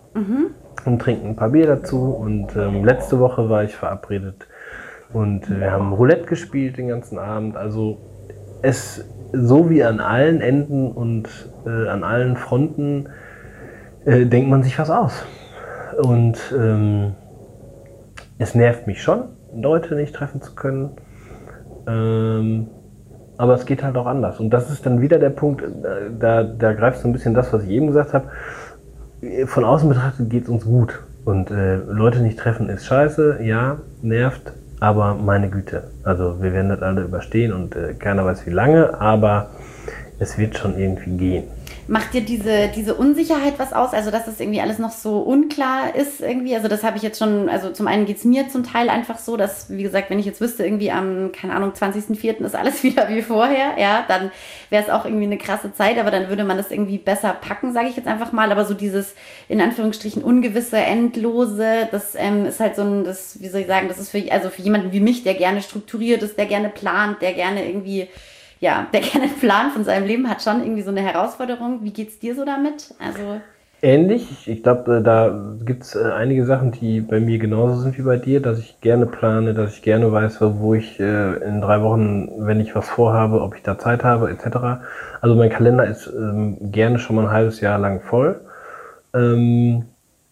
Mhm. und trinken ein paar Bier dazu. Und ähm, letzte Woche war ich verabredet und äh, wir haben Roulette gespielt den ganzen Abend. Also es so wie an allen Enden und äh, an allen Fronten äh, denkt man sich was aus. Und ähm, es nervt mich schon, Leute nicht treffen zu können. Ähm, aber es geht halt auch anders. Und das ist dann wieder der Punkt, da, da greift so ein bisschen das, was ich eben gesagt habe. Von außen betrachtet geht es uns gut. Und äh, Leute nicht treffen ist scheiße, ja, nervt, aber meine Güte. Also wir werden das alle überstehen und äh, keiner weiß wie lange, aber es wird schon irgendwie gehen. Macht dir diese, diese Unsicherheit was aus? Also, dass das irgendwie alles noch so unklar ist irgendwie? Also, das habe ich jetzt schon, also zum einen geht es mir zum Teil einfach so, dass, wie gesagt, wenn ich jetzt wüsste, irgendwie am, keine Ahnung, zwanzigsten vierten ist alles wieder wie vorher, ja, dann wäre es auch irgendwie eine krasse Zeit, aber dann würde man das irgendwie besser packen, sage ich jetzt einfach mal. Aber so dieses, in Anführungsstrichen, ungewisse, endlose, das ähm, ist halt so ein, das, wie soll ich sagen, das ist für, also für jemanden wie mich, der gerne strukturiert ist, der gerne plant, der gerne irgendwie, ja, der gerne einen Plan von seinem Leben hat, schon irgendwie so eine Herausforderung. Wie geht's dir so damit? Also Ähnlich. Ich glaube, da gibt es einige Sachen, die bei mir genauso sind wie bei dir, dass ich gerne plane, dass ich gerne weiß, wo ich äh, in drei Wochen, wenn ich was vorhabe, ob ich da Zeit habe, et cetera. Also mein Kalender ist ähm, gerne schon mal ein halbes Jahr lang voll. Ähm,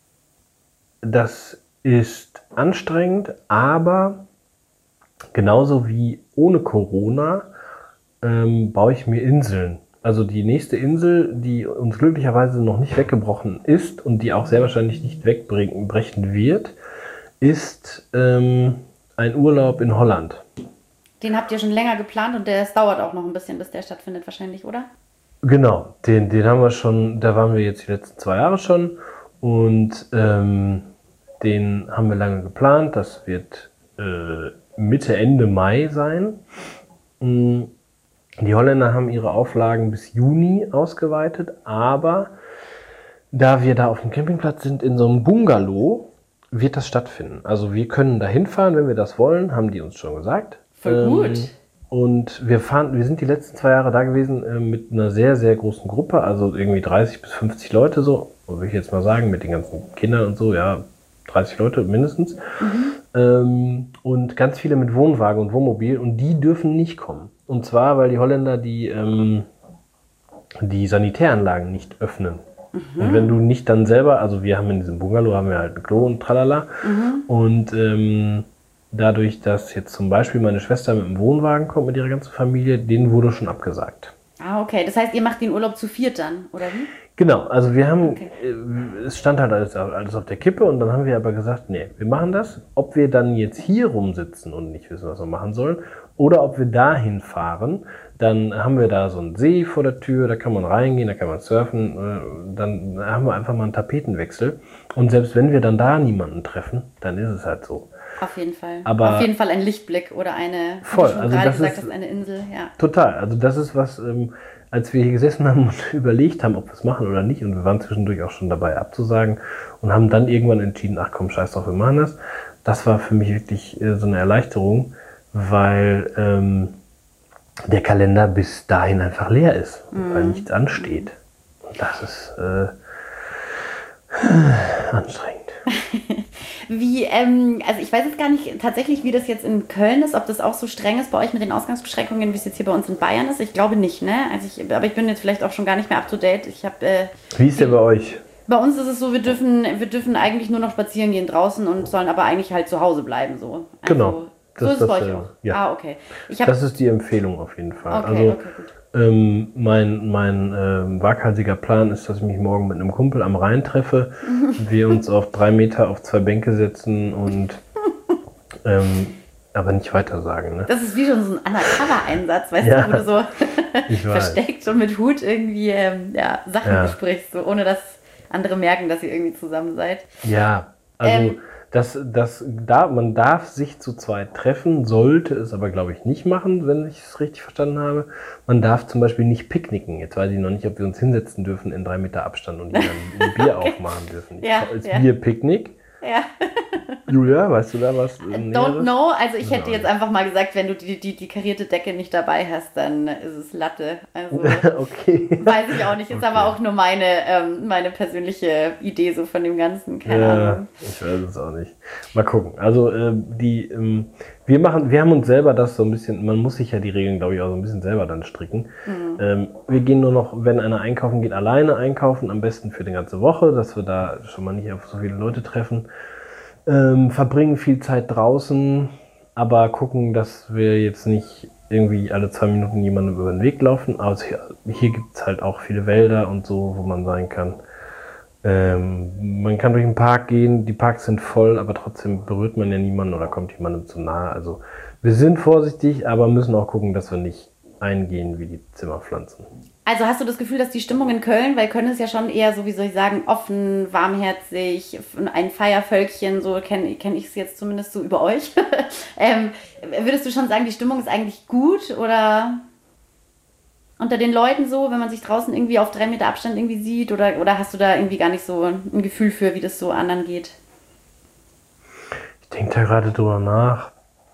das ist anstrengend, aber genauso wie ohne Corona ähm, baue ich mir Inseln. Also die nächste Insel, die uns glücklicherweise noch nicht weggebrochen ist und die auch sehr wahrscheinlich nicht wegbrechen wird, ist ähm, ein Urlaub in Holland. den habt ihr schon länger geplant und das dauert auch noch ein bisschen, bis der stattfindet wahrscheinlich, oder? Genau, den, den haben wir schon, da waren wir jetzt die letzten zwei Jahre schon und ähm, den haben wir lange geplant. Das wird äh, Mitte, Ende Mai sein. Die Holländer haben ihre Auflagen bis Juni ausgeweitet, aber da wir da auf dem Campingplatz sind, in so einem Bungalow, wird das stattfinden. Also wir können da hinfahren, wenn wir das wollen, haben die uns schon gesagt. Voll gut. Ähm, und wir fahren, wir sind die letzten zwei Jahre da gewesen äh, mit einer sehr, sehr großen Gruppe, also irgendwie dreißig bis fünfzig Leute so, würde ich jetzt mal sagen, mit den ganzen Kindern und so, ja, dreißig Leute mindestens. Mhm. Ähm, und ganz viele mit Wohnwagen und Wohnmobil und die dürfen nicht kommen. Und zwar, weil die Holländer die, ähm, die Sanitäranlagen nicht öffnen. Mhm. Und wenn du nicht dann selber, also wir haben in diesem Bungalow haben wir halt ein Klo und tralala. Mhm. Und ähm, dadurch, dass jetzt zum Beispiel meine Schwester mit dem Wohnwagen kommt mit ihrer ganzen Familie, denen wurde schon abgesagt. Ah, okay. Das heißt, ihr macht den Urlaub zu viert dann, oder wie? Genau, also wir haben, Okay. äh, es stand halt alles, alles auf der Kippe und dann haben wir aber gesagt, nee, wir machen das. Ob wir dann jetzt hier rumsitzen und nicht wissen, was wir machen sollen, oder ob wir dahin fahren, dann haben wir da so einen See vor der Tür, da kann man reingehen, da kann man surfen, äh, dann haben wir einfach mal einen Tapetenwechsel. Und selbst wenn wir dann da niemanden treffen, dann ist es halt so. Auf jeden Fall. Aber Auf jeden Fall ein Lichtblick oder eine, voll, wie du schon also gerade das gesagt ist- hast, eine Insel. Ja. Total, also das ist was, ähm, als wir hier gesessen haben und überlegt haben, ob wir es machen oder nicht, und wir waren zwischendurch auch schon dabei abzusagen und haben dann irgendwann entschieden, ach komm, scheiß drauf, wir machen das. Das war für mich wirklich äh, so eine Erleichterung, weil ähm, der Kalender bis dahin einfach leer ist, Mhm. weil nichts ansteht. Und das ist äh, anstrengend. Wie, ähm, also ich weiß jetzt gar nicht tatsächlich, wie das jetzt in Köln ist, ob das auch so streng ist bei euch mit den Ausgangsbeschränkungen, wie es jetzt hier bei uns in Bayern ist. Ich glaube nicht, ne? Also ich, aber ich bin jetzt vielleicht auch schon gar nicht mehr up to date. Ich habe äh, Wie ist der bei euch? bei uns ist es so, wir dürfen, wir dürfen eigentlich nur noch spazieren gehen draußen und sollen aber eigentlich halt zu Hause bleiben so. Also, Genau. So Das- ist es bei das, euch äh, auch. ja. Ah, okay. Ich habe Das ist die Empfehlung auf jeden Fall. okay, also, okay, gut. Ähm, mein mein ähm, waghalsiger Plan ist, dass ich mich morgen mit einem Kumpel am Rhein treffe, wir uns auf drei Meter auf zwei Bänke setzen und ähm, aber nicht weiter sagen. Ne? Das ist wie schon so ein Undercover-Einsatz, weißt Ja, du, wo du so ich weiß. versteckt und mit Hut irgendwie ähm, ja, Sachen Ja. besprichst, so, ohne dass andere merken, dass ihr irgendwie zusammen seid. Ja, also Ähm. das, das, da, man darf sich zu zweit treffen, sollte es aber, glaube ich, nicht machen, wenn ich es richtig verstanden habe. Man darf zum Beispiel nicht picknicken. Jetzt weiß ich noch nicht, ob wir uns hinsetzen dürfen in drei Meter Abstand und die dann ein Bier aufmachen dürfen. Ja, Als ja. Bierpicknick. Ja. Julia, weißt du da was? Don't know. Also ich hätte Ja. jetzt einfach mal gesagt, wenn du die, die, die karierte Decke nicht dabei hast, dann ist es Latte. Also Okay. weiß ich auch nicht. Ist Okay. aber auch nur meine, ähm, meine persönliche Idee so von dem Ganzen. Keine Ja, Ahnung. ich weiß es auch nicht. Mal gucken. Also äh, die, ähm, wir machen, wir haben uns selber das so ein bisschen, man muss sich ja die Regeln, glaube ich, auch so ein bisschen selber dann stricken. Mhm. Ähm, wir gehen nur noch, wenn einer einkaufen geht, alleine einkaufen, am besten für die ganze Woche, dass wir da schon mal nicht auf so viele Leute treffen. Ähm, verbringen viel Zeit draußen, aber gucken, dass wir jetzt nicht irgendwie alle zwei Minuten jemandem über den Weg laufen. Also hier, hier gibt es halt auch viele Wälder und so, wo man sein kann. Ähm, man kann durch den Park gehen, die Parks sind voll, aber trotzdem berührt man ja niemanden oder kommt jemandem zu nahe. Also wir sind vorsichtig, aber müssen auch gucken, dass wir nicht eingehen wie die Zimmerpflanzen. Also hast du das Gefühl, dass die Stimmung in Köln, weil Köln ist ja schon eher so, wie soll ich sagen, offen, warmherzig, ein Feiervölkchen, so kenne kenn ich es jetzt zumindest so über euch. ähm, würdest du schon sagen, die Stimmung ist eigentlich gut oder unter den Leuten so, wenn man sich draußen irgendwie auf drei Meter Abstand irgendwie sieht oder, oder hast du da irgendwie gar nicht so ein Gefühl für, wie das so anderen geht? Ich denke da gerade drüber nach.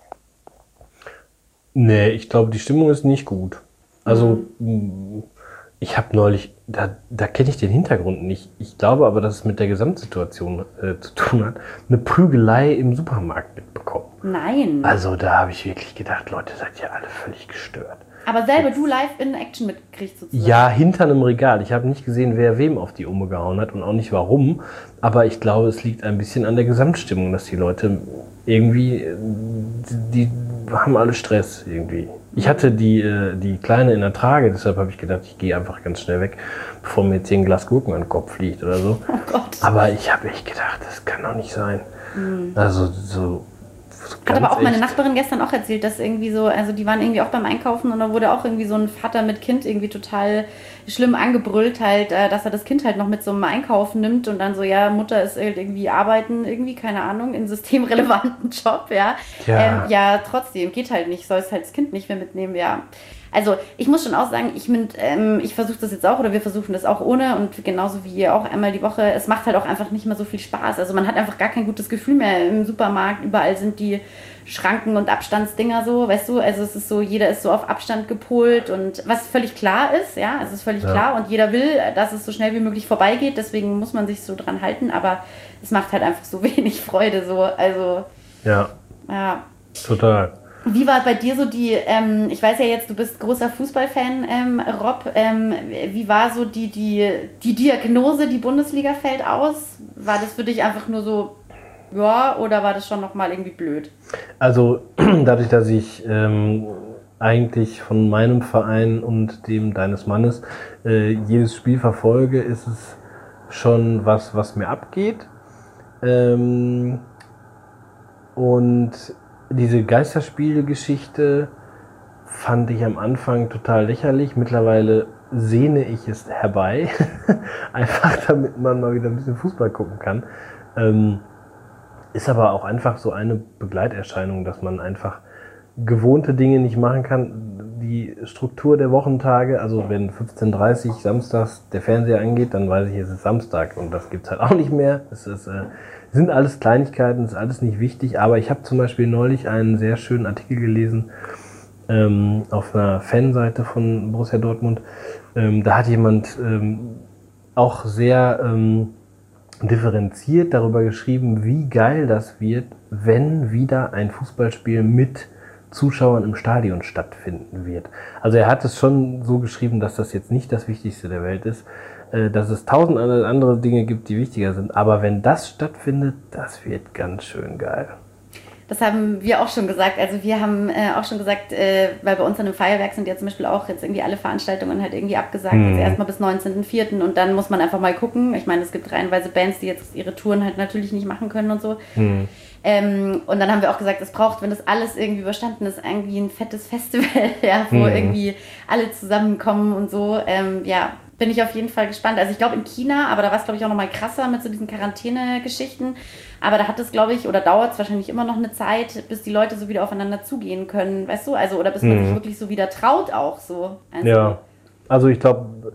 Nee, ich glaube, die Stimmung ist nicht gut. Also, mhm. ich habe neulich, da, da kenne ich den Hintergrund nicht. Ich glaube aber, dass es mit der Gesamtsituation äh, zu tun hat, eine Prügelei im Supermarkt mitbekommen. Nein. Also da habe ich wirklich gedacht, Leute, seid ihr alle völlig gestört. Aber selber du live in Action mitkriegst sozusagen. Ja, hinter einem Regal. Ich habe nicht gesehen, wer wem auf die Umme gehauen hat und auch nicht warum. Aber ich glaube, es liegt ein bisschen an der Gesamtstimmung, dass die Leute irgendwie, äh, die, die haben alle Stress irgendwie. Ich hatte die, äh, die Kleine in der Trage, deshalb habe ich gedacht, ich gehe einfach ganz schnell weg, bevor mir jetzt hier ein Glas Gurken an den Kopf fliegt oder so. Oh Gott. Aber ich habe echt gedacht, das kann doch nicht sein. Mhm. Also so... Hat aber auch meine echt. Nachbarin gestern auch erzählt, dass irgendwie so, also die waren irgendwie auch beim Einkaufen und da wurde auch irgendwie so ein Vater mit Kind irgendwie total schlimm angebrüllt halt, dass er das Kind halt noch mit so einem Einkaufen nimmt und dann so, ja, Mutter ist halt irgendwie arbeiten, irgendwie, keine Ahnung, in systemrelevanten Job, ja. Ja. Ähm, ja, trotzdem, geht halt nicht, soll es halt das Kind nicht mehr mitnehmen, ja. Also ich muss schon auch sagen, ich, ähm, ich versuche das jetzt auch oder wir versuchen das auch ohne und genauso wie ihr auch einmal die Woche. Es macht halt auch einfach nicht mehr so viel Spaß. Also man hat einfach gar kein gutes Gefühl mehr im Supermarkt. Überall sind die Schranken und Abstandsdinger so, weißt du. Also es ist so, jeder ist so auf Abstand gepolt und was völlig klar ist, ja, es ist völlig Ja. klar und jeder will, dass es so schnell wie möglich vorbeigeht. Deswegen muss man sich so dran halten, aber es macht halt einfach so wenig Freude so. Also Ja, ja. total. Wie war bei dir so die, ähm, ich weiß ja jetzt, du bist großer Fußballfan, ähm, Rob, ähm, wie war so die, die, die Diagnose, die Bundesliga fällt aus? War das für dich einfach nur so, ja, oder war das schon nochmal irgendwie blöd? Also dadurch, dass ich ähm, eigentlich von meinem Verein und dem deines Mannes äh, jedes Spiel verfolge, ist es schon was, was mir abgeht. Ähm, und diese Geisterspiele-Geschichte fand ich am Anfang total lächerlich. Mittlerweile sehne ich es herbei. Einfach damit man mal wieder ein bisschen Fußball gucken kann. Ähm, ist aber auch einfach so eine Begleiterscheinung, dass man einfach gewohnte Dinge nicht machen kann. Die Struktur der Wochentage, also wenn fünfzehn Uhr dreißig samstags der Fernseher angeht, dann weiß ich, es ist Samstag und das gibt's halt auch nicht mehr. Es ist, äh, sind alles Kleinigkeiten, ist alles nicht wichtig, aber ich habe zum Beispiel neulich einen sehr schönen Artikel gelesen ähm, auf einer Fanseite von Borussia Dortmund. Ähm, da hat jemand ähm, auch sehr ähm, differenziert darüber geschrieben, wie geil das wird, wenn wieder ein Fußballspiel mit Zuschauern im Stadion stattfinden wird. Also er hat es schon so geschrieben, dass das jetzt nicht das Wichtigste der Welt ist, äh, dass es tausend andere Dinge gibt, die wichtiger sind. Aber wenn das stattfindet, das wird ganz schön geil. Das haben wir auch schon gesagt. Also wir haben äh, auch schon gesagt, äh, weil bei uns an dem Feuerwerk sind ja zum Beispiel auch jetzt irgendwie alle Veranstaltungen halt irgendwie abgesagt. Mhm. Jetzt erstmal bis neunzehnten vierten und dann muss man einfach mal gucken. Ich meine, es gibt reihenweise Bands, die jetzt ihre Touren halt natürlich nicht machen können und so. Mhm. Ähm, und dann haben wir auch gesagt, es braucht, wenn das alles irgendwie überstanden ist, irgendwie ein fettes Festival, ja, wo Mhm. irgendwie alle zusammenkommen und so. Ähm, ja, bin ich auf jeden Fall gespannt. Also ich glaube in China, aber da war es glaube ich auch nochmal krasser mit so diesen Quarantäne-Geschichten. Aber da hat es glaube ich, oder dauert es wahrscheinlich immer noch eine Zeit, bis die Leute so wieder aufeinander zugehen können, weißt du? Also, oder bis man Mhm. sich wirklich so wieder traut auch so. Also, Ja, also ich glaube,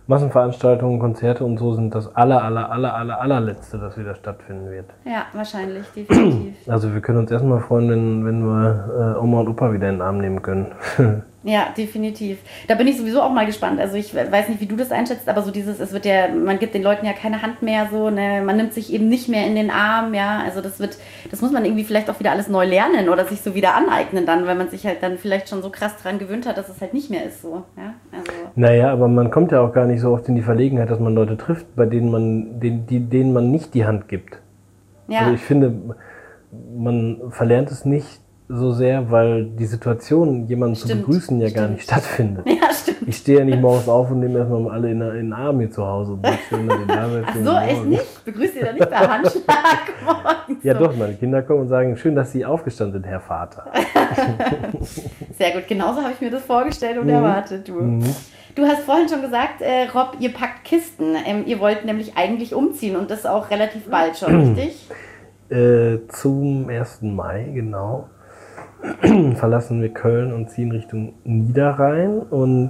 Massenveranstaltungen, Konzerte und so sind das aller, aller, aller, aller, allerletzte, das wieder stattfinden wird. Ja, wahrscheinlich, definitiv. Also wir können uns erstmal freuen, wenn, wenn wir äh, Oma und Opa wieder in den Arm nehmen können. Ja, definitiv. Da bin ich sowieso auch mal gespannt. Also ich weiß nicht, wie du das einschätzt, aber so dieses, es wird ja, man gibt den Leuten ja keine Hand mehr so, ne? Man nimmt sich eben nicht mehr in den Arm, ja. Also das wird, das muss man irgendwie vielleicht auch wieder alles neu lernen oder sich so wieder aneignen dann, weil man sich halt dann vielleicht schon so krass dran gewöhnt hat, dass es halt nicht mehr ist so, ja. Also naja, aber man kommt ja auch gar nicht so oft in die Verlegenheit, dass man Leute trifft, bei denen man, denen, die, denen man nicht die Hand gibt. ja. Also ich finde, man verlernt es nicht so sehr, weil die Situation, jemanden Stimmt, zu begrüßen, ja stimmt. gar nicht stattfindet. Ja, stimmt. Ich stehe ja nicht morgens auf und nehme erstmal alle in, in den Arm hier zu Hause. Und sag schön, den Ach so, echt nicht? Begrüßt ihr da nicht per Handschlag morgens? Ja so. doch, meine Kinder kommen und sagen, schön, dass Sie aufgestanden sind, Herr Vater. Sehr gut, genauso habe ich mir das vorgestellt und Mhm. erwartet, du. Mhm. Du hast vorhin schon gesagt, äh, Rob, ihr packt Kisten. Ähm, ihr wollt nämlich eigentlich umziehen und das auch relativ bald schon, richtig? Äh, zum ersten Mai, genau, verlassen wir Köln und ziehen Richtung Niederrhein und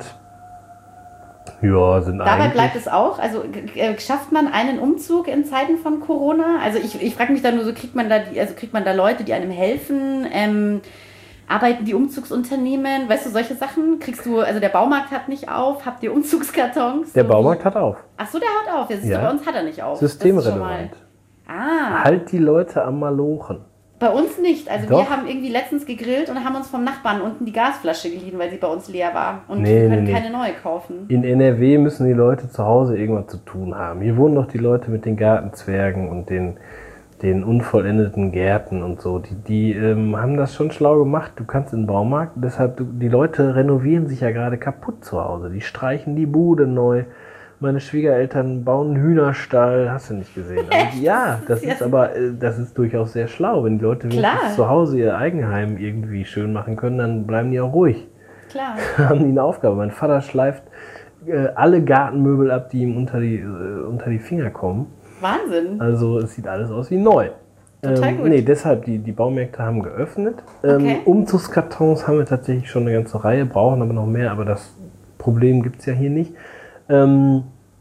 ja, sind Dabei eigentlich... bleibt es auch. Also g- äh, schafft man einen Umzug in Zeiten von Corona? Also ich, ich frage mich da nur so, kriegt man da die, also kriegt man da Leute, die einem helfen? Ähm, arbeiten die Umzugsunternehmen? Weißt du, solche Sachen? Kriegst du, also der Baumarkt hat nicht auf, habt ihr Umzugskartons? Der So Baumarkt hat auf. Ach so, der hat auf. Ja, siehst du, Ja. bei uns hat er nicht auf. Das ist schon Systemrelevant. mal- Ah, Halt die Leute am Malochen. bei uns nicht. Also Doch. wir haben irgendwie letztens gegrillt und haben uns vom Nachbarn unten die Gasflasche geliehen, weil sie bei uns leer war. Und Nee, wir können nee, nee. keine neue kaufen. In N R W müssen die Leute zu Hause irgendwas zu tun haben. Hier wohnen doch die Leute mit den Gartenzwergen und den, den unvollendeten Gärten und so. Die, die ähm, haben das schon schlau gemacht. Du kannst in den Baumarkt, deshalb, du, die Leute renovieren sich ja gerade kaputt zu Hause. Die streichen die Bude neu. Meine Schwiegereltern bauen einen Hühnerstall, hast du nicht gesehen. Also, ja, das ist aber, äh, das ist durchaus sehr schlau. Wenn die Leute Klar. wenigstens zu Hause ihr Eigenheim irgendwie schön machen können, dann bleiben die auch ruhig. Klar. Haben die eine Aufgabe. Mein Vater schleift äh, alle Gartenmöbel ab, die ihm unter die, äh, unter die Finger kommen. Wahnsinn. Also es sieht alles aus wie neu. Total ähm, gut. Nee, deshalb, die, die Baumärkte haben geöffnet. Ähm, Okay. Umzugskartons haben wir tatsächlich schon eine ganze Reihe, brauchen aber noch mehr, aber das Problem gibt es ja hier nicht. Ähm,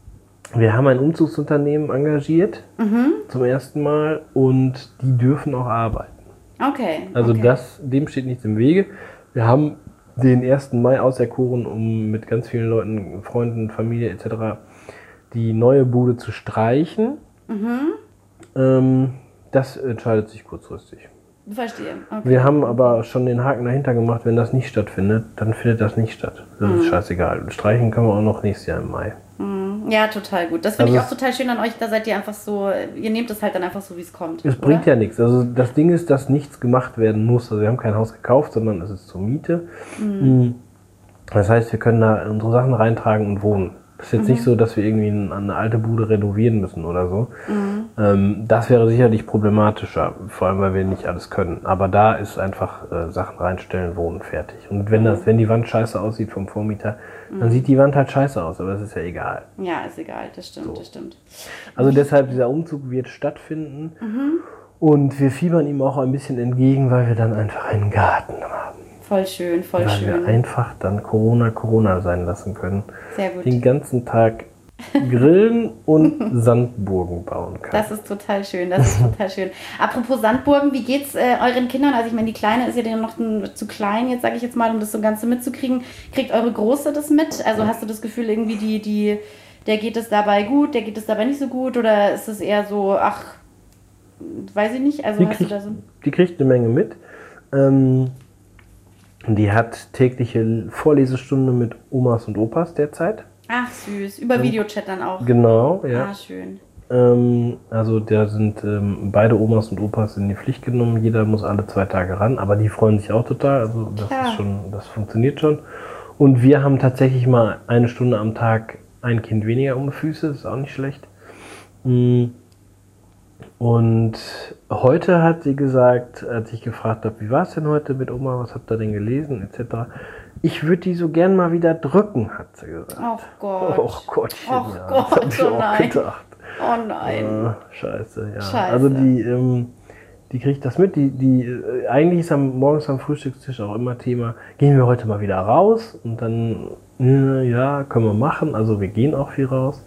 wir haben ein Umzugsunternehmen engagiert Mhm. zum ersten Mal und die dürfen auch arbeiten. Okay. Also okay. das, dem steht nichts im Wege. Wir haben den ersten Mai auserkoren, um mit ganz vielen Leuten, Freunden, Familie et cetera die neue Bude zu streichen. Mhm. Ähm, das entscheidet sich kurzfristig. Verstehe. Okay. Wir haben aber schon den Haken dahinter gemacht, wenn das nicht stattfindet, dann findet das nicht statt. Das Mhm. ist scheißegal. Streichen können wir auch noch nächstes Jahr im Mai. Mhm. Ja, total gut. Das finde ich Also auch total schön an euch. Da seid ihr einfach so, ihr nehmt es halt dann einfach so, wie es kommt. Es oder? bringt ja nichts. Also das Ding ist, dass nichts gemacht werden muss. Also wir haben kein Haus gekauft, sondern es ist zur Miete. Mhm. Das heißt, wir können da unsere Sachen reintragen und wohnen. Es ist jetzt nicht so, dass wir irgendwie eine alte Bude renovieren müssen oder so. Mhm. Ähm, das wäre sicherlich problematischer, vor allem weil wir nicht alles können. Aber da ist einfach äh, Sachen reinstellen, wohnen, fertig. Und wenn das, wenn die Wand scheiße aussieht vom Vormieter, dann sieht die Wand halt scheiße aus, aber das ist ja egal. Ja, ist egal. Das stimmt, So. das stimmt. Also deshalb, dieser Umzug wird stattfinden. Und wir fiebern ihm auch ein bisschen entgegen, weil wir dann einfach einen Garten haben. Voll schön, voll Weil schön. wir einfach dann Corona Corona sein lassen können. Sehr gut. Den ganzen Tag grillen und Sandburgen bauen können. Das ist total schön, das ist total schön. Apropos Sandburgen, wie geht's äh, euren Kindern? Also ich meine, die Kleine ist ja dann noch ein, zu klein, jetzt sage ich jetzt mal, um das so Ganze mitzukriegen. Kriegt eure Große das mit? Also hast du das Gefühl, irgendwie die, die, der geht es dabei gut, der geht es dabei nicht so gut? Oder ist es eher so, ach, weiß ich nicht, also Die hast kriegt, du da so... die kriegt eine Menge mit. Ähm, die hat tägliche Vorlesestunde mit Omas und Opas derzeit. Ach süß, über Videochat dann auch. Genau, ja. Ah, schön. Ähm, also da sind ähm, beide Omas und Opas in die Pflicht genommen. Jeder muss alle zwei Tage ran, aber die freuen sich auch total. Also das Klar. ist schon, das funktioniert schon. Und wir haben tatsächlich mal eine Stunde am Tag ein Kind weniger um die Füße, das ist auch nicht schlecht. Mm. Und heute hat sie gesagt, als ich gefragt habe, wie war es denn heute mit Oma, was habt ihr denn gelesen, et cetera. Ich würde die so gern mal wieder drücken, hat sie gesagt. Oh Gott. Oh Gottchen, Och ja, Gott, das hab ich oh auch nein. gedacht. Oh nein. Ah, scheiße, ja. Scheiße. Also die, ähm, die kriegt das mit. Die, die, äh, eigentlich ist am, morgens am Frühstückstisch auch immer Thema, gehen wir heute mal wieder raus? Und dann, äh, ja, können wir machen. Also wir gehen auch viel raus.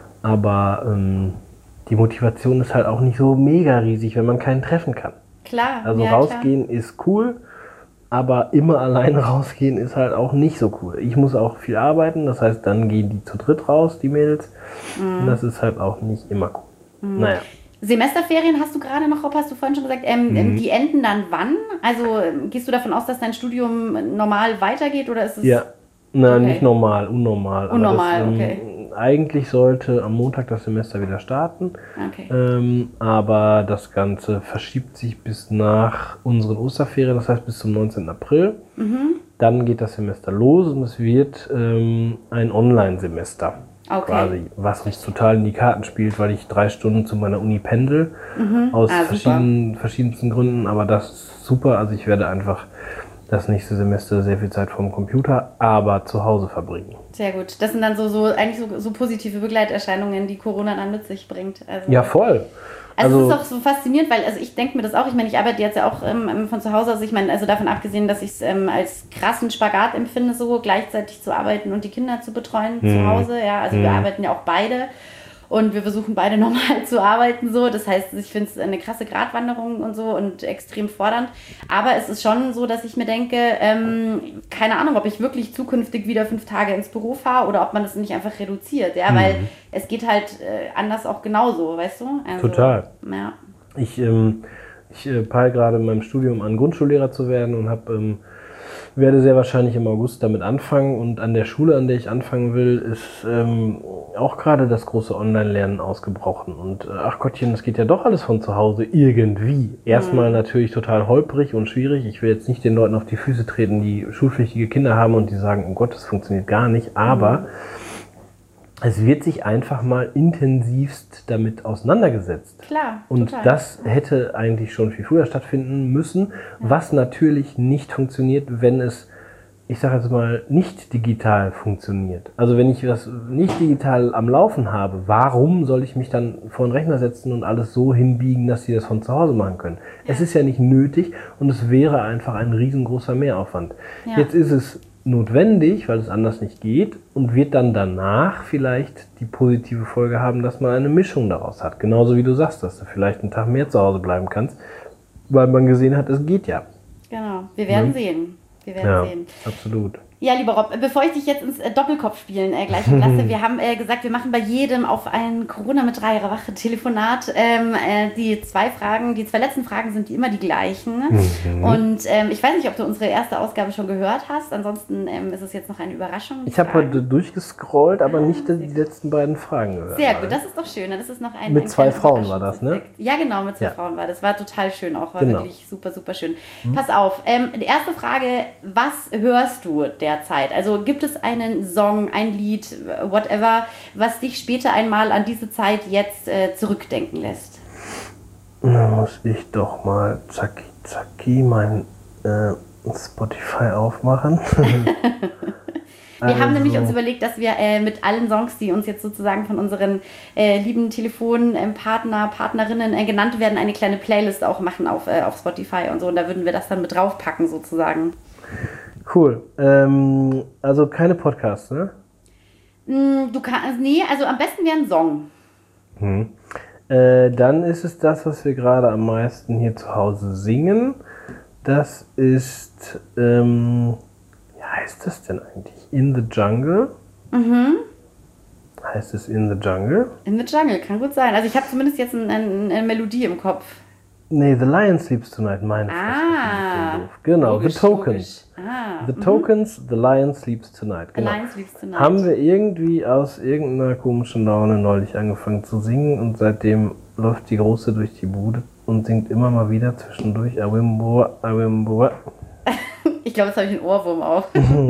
Aber ähm, die Motivation ist halt auch nicht so mega riesig, wenn man keinen treffen kann. Klar. Also ja, rausgehen klar. ist cool, aber immer alleine rausgehen ist halt auch nicht so cool. Ich muss auch viel arbeiten, das heißt, dann gehen die zu dritt raus, die Mädels. Mhm. Und das ist halt auch nicht immer cool. Mhm. Naja. Semesterferien hast du gerade noch, Rob, hast du vorhin schon gesagt, ähm, mhm. die enden dann wann? Also gehst du davon aus, dass dein Studium normal weitergeht oder ist es... Ja, nein, okay. nicht normal, unnormal. Unnormal, das, ähm, okay. Eigentlich sollte am Montag das Semester wieder starten, okay. ähm, aber das Ganze verschiebt sich bis nach unseren Osterferien, das heißt bis zum neunzehnten April. Mhm. Dann geht das Semester los und es wird ähm, ein Online-Semester. Okay. Quasi, was mich total in die Karten spielt, weil ich drei Stunden zu meiner Uni pendel, mhm. aus ah, verschiedenen, verschiedensten Gründen, aber das ist super, also ich werde einfach das nächste Semester sehr viel Zeit vom Computer, aber zu Hause verbringen. Sehr gut. Das sind dann so, so eigentlich so, so positive Begleiterscheinungen, die Corona dann mit sich bringt. Also, ja, voll. Also, also es ist auch so faszinierend, weil also ich denke mir das auch, ich meine, ich arbeite jetzt ja auch ähm, von zu Hause aus, ich meine, also davon abgesehen, dass ich es ähm, als krassen Spagat empfinde, so gleichzeitig zu arbeiten und die Kinder zu betreuen hm. zu Hause, ja, also hm. wir arbeiten ja auch beide. Und wir versuchen beide normal zu arbeiten, so. Das heißt, ich finde es eine krasse Gratwanderung und so und extrem fordernd. Aber es ist schon so, dass ich mir denke, ähm, keine Ahnung, ob ich wirklich zukünftig wieder fünf Tage ins Büro fahre oder ob man das nicht einfach reduziert, ja, mhm. weil es geht halt äh, anders auch genauso, weißt du? Also, total. Ja. Ich, ähm, ich äh, peile gerade in meinem Studium an, Grundschullehrer zu werden und habe ähm, werde sehr wahrscheinlich im August damit anfangen und an der Schule, an der ich anfangen will, ist ähm, auch gerade das große Online-Lernen ausgebrochen und äh, ach Gottchen, das geht ja doch alles von zu Hause irgendwie. Erstmal mhm. natürlich total holprig und schwierig. Ich will jetzt nicht den Leuten auf die Füße treten, die schulpflichtige Kinder haben und die sagen, oh Gott, das funktioniert gar nicht, aber mhm. es wird sich einfach mal intensivst damit auseinandergesetzt. Klar, und total. Das hätte eigentlich schon viel früher stattfinden müssen, ja. was natürlich nicht funktioniert, wenn es, ich sage jetzt mal, nicht digital funktioniert. Also wenn ich das nicht digital am Laufen habe, warum soll ich mich dann vor den Rechner setzen und alles so hinbiegen, dass sie das von zu Hause machen können? Ja. Es ist ja nicht nötig und es wäre einfach ein riesengroßer Mehraufwand. Ja. Jetzt ist es notwendig, weil es anders nicht geht und wird dann danach vielleicht die positive Folge haben, dass man eine Mischung daraus hat. Genauso wie du sagst, dass du vielleicht einen Tag mehr zu Hause bleiben kannst, weil man gesehen hat, es geht ja. Genau, wir werden ja. sehen. Wir werden ja, sehen. Absolut. Ja, lieber Rob, bevor ich dich jetzt ins äh, Doppelkopfspielen äh, gleich lasse, wir haben äh, gesagt, wir machen bei jedem auf ein Corona mit dreier Wache Telefonat ähm, äh, die zwei Fragen, die zwei letzten Fragen sind die immer die gleichen. Mhm. Und ähm, ich weiß nicht, ob du unsere erste Ausgabe schon gehört hast, ansonsten ähm, ist es jetzt noch eine Überraschung. Ich habe heute durchgescrollt, aber nicht die letzten beiden Fragen gehört. Sehr gut, das ist doch schön. Das ist noch ein Mit ein zwei Frauen war das, ne? Ja, genau, mit zwei ja. Frauen war das. War total schön auch, war genau. wirklich super, super schön. Mhm. Pass auf, ähm, die erste Frage, was hörst du derzeit? Also gibt es einen Song, ein Lied, whatever, was dich später einmal an diese Zeit jetzt äh, zurückdenken lässt? Da muss ich doch mal zacki zacki mein äh, Spotify aufmachen. Wir also. haben nämlich uns überlegt, dass wir äh, mit allen Songs, die uns jetzt sozusagen von unseren äh, lieben Telefonpartner, äh, Partnerinnen äh, genannt werden, eine kleine Playlist auch machen auf, äh, auf Spotify und so. Und da würden wir das dann mit draufpacken sozusagen. Cool. Ähm, also keine Podcasts, ne? Du kannst, nee, also am besten wäre ein Song. Hm. Äh, dann ist es das, was wir gerade am meisten hier zu Hause singen. Das ist, ähm, wie heißt das denn eigentlich? In the Jungle? Mhm. Heißt es In the Jungle? In the Jungle, kann gut sein. Also ich habe zumindest jetzt ein, ein, eine Melodie im Kopf. Nee, The Lion Sleeps Tonight, meine Ah, genau, logisch, The Tokens. Ah, The mhm. Tokens, The Lion Sleeps Tonight. Genau. The Lion Sleeps Tonight. Haben wir irgendwie aus irgendeiner komischen Laune neulich angefangen zu singen und seitdem läuft die Große durch die Bude und singt immer mal wieder zwischendurch Awimbo, Awimbo. Ich glaube, jetzt habe ich einen Ohrwurm auch.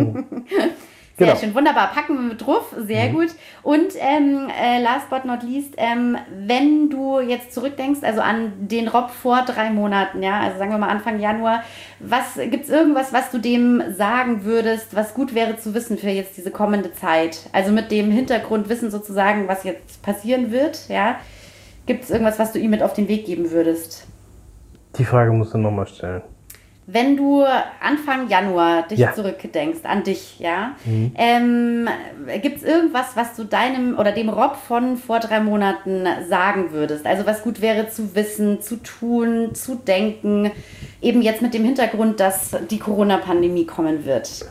Sehr genau. schön, wunderbar. Packen wir mit drauf, sehr mhm. gut. Und ähm, äh, last but not least, ähm, wenn du jetzt zurückdenkst, also an den Rob vor drei Monaten, ja, also sagen wir mal Anfang Januar, was gibt's irgendwas, was du dem sagen würdest, was gut wäre zu wissen für jetzt diese kommende Zeit? Also mit dem Hintergrundwissen sozusagen, was jetzt passieren wird, ja, gibt es irgendwas, was du ihm mit auf den Weg geben würdest? Die Frage musst du nochmal stellen. Wenn du Anfang Januar dich Ja. zurückdenkst, an dich, ja, Mhm. ähm, gibt es irgendwas, was du deinem oder dem Rob von vor drei Monaten sagen würdest? Also was gut wäre zu wissen, zu tun, zu denken, eben jetzt mit dem Hintergrund, dass die Corona-Pandemie kommen wird?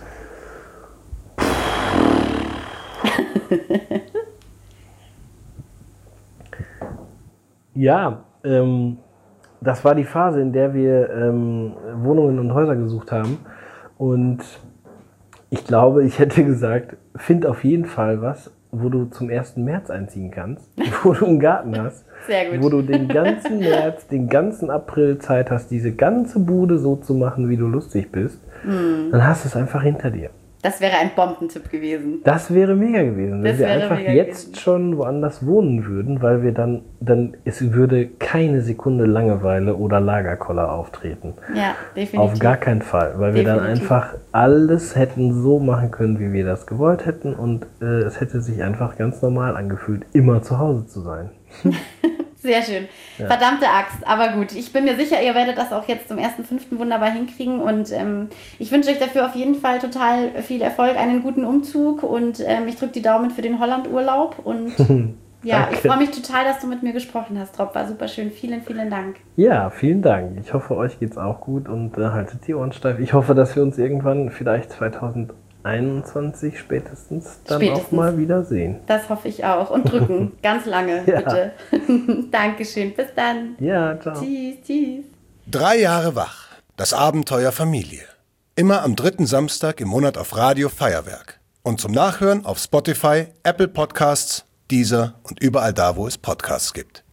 Ja, ähm, das war die Phase, in der wir ähm, Wohnungen und Häuser gesucht haben. Und ich glaube, ich hätte gesagt, find auf jeden Fall was, wo du zum ersten März einziehen kannst, wo du einen Garten hast, Sehr gut. wo du den ganzen März, den ganzen April Zeit hast, diese ganze Bude so zu machen, wie du lustig bist. Hm. Dann hast du es einfach hinter dir. Das wäre ein Bombentipp gewesen. Das wäre mega gewesen, wenn Das wir wäre einfach mega jetzt gewesen. schon woanders wohnen würden, weil wir dann, dann, es würde keine Sekunde Langeweile oder Lagerkoller auftreten. Ja, definitiv. Auf gar keinen Fall, weil wir dann Definitiv. einfach alles hätten so machen können, wie wir das gewollt hätten und äh, es hätte sich einfach ganz normal angefühlt, immer zu Hause zu sein. Sehr schön. Ja. Verdammte Axt. Aber gut, ich bin mir sicher, ihr werdet das auch jetzt zum ersten fünften wunderbar hinkriegen. Und ähm, ich wünsche euch dafür auf jeden Fall total viel Erfolg, einen guten Umzug. Und ähm, ich drücke die Daumen für den Holland-Urlaub. Und ja, Danke. ich freue mich total, dass du mit mir gesprochen hast, Rob. War super schön. Vielen, vielen Dank. Ja, vielen Dank. Ich hoffe, euch geht's auch gut und äh, haltet die Ohren steif. Ich hoffe, dass wir uns irgendwann vielleicht zweitausendeinundzwanzig spätestens dann Spätestens. auch mal wiedersehen. Das hoffe ich auch. Und drücken. Ganz lange, Ja. bitte. Dankeschön. Bis dann. Ja, ciao. Tschüss, tschüss. Drei Jahre wach. Das Abenteuer Familie. Immer am dritten Samstag im Monat auf Radio Feuerwerk. Und zum Nachhören auf Spotify, Apple Podcasts, Deezer und überall da, wo es Podcasts gibt.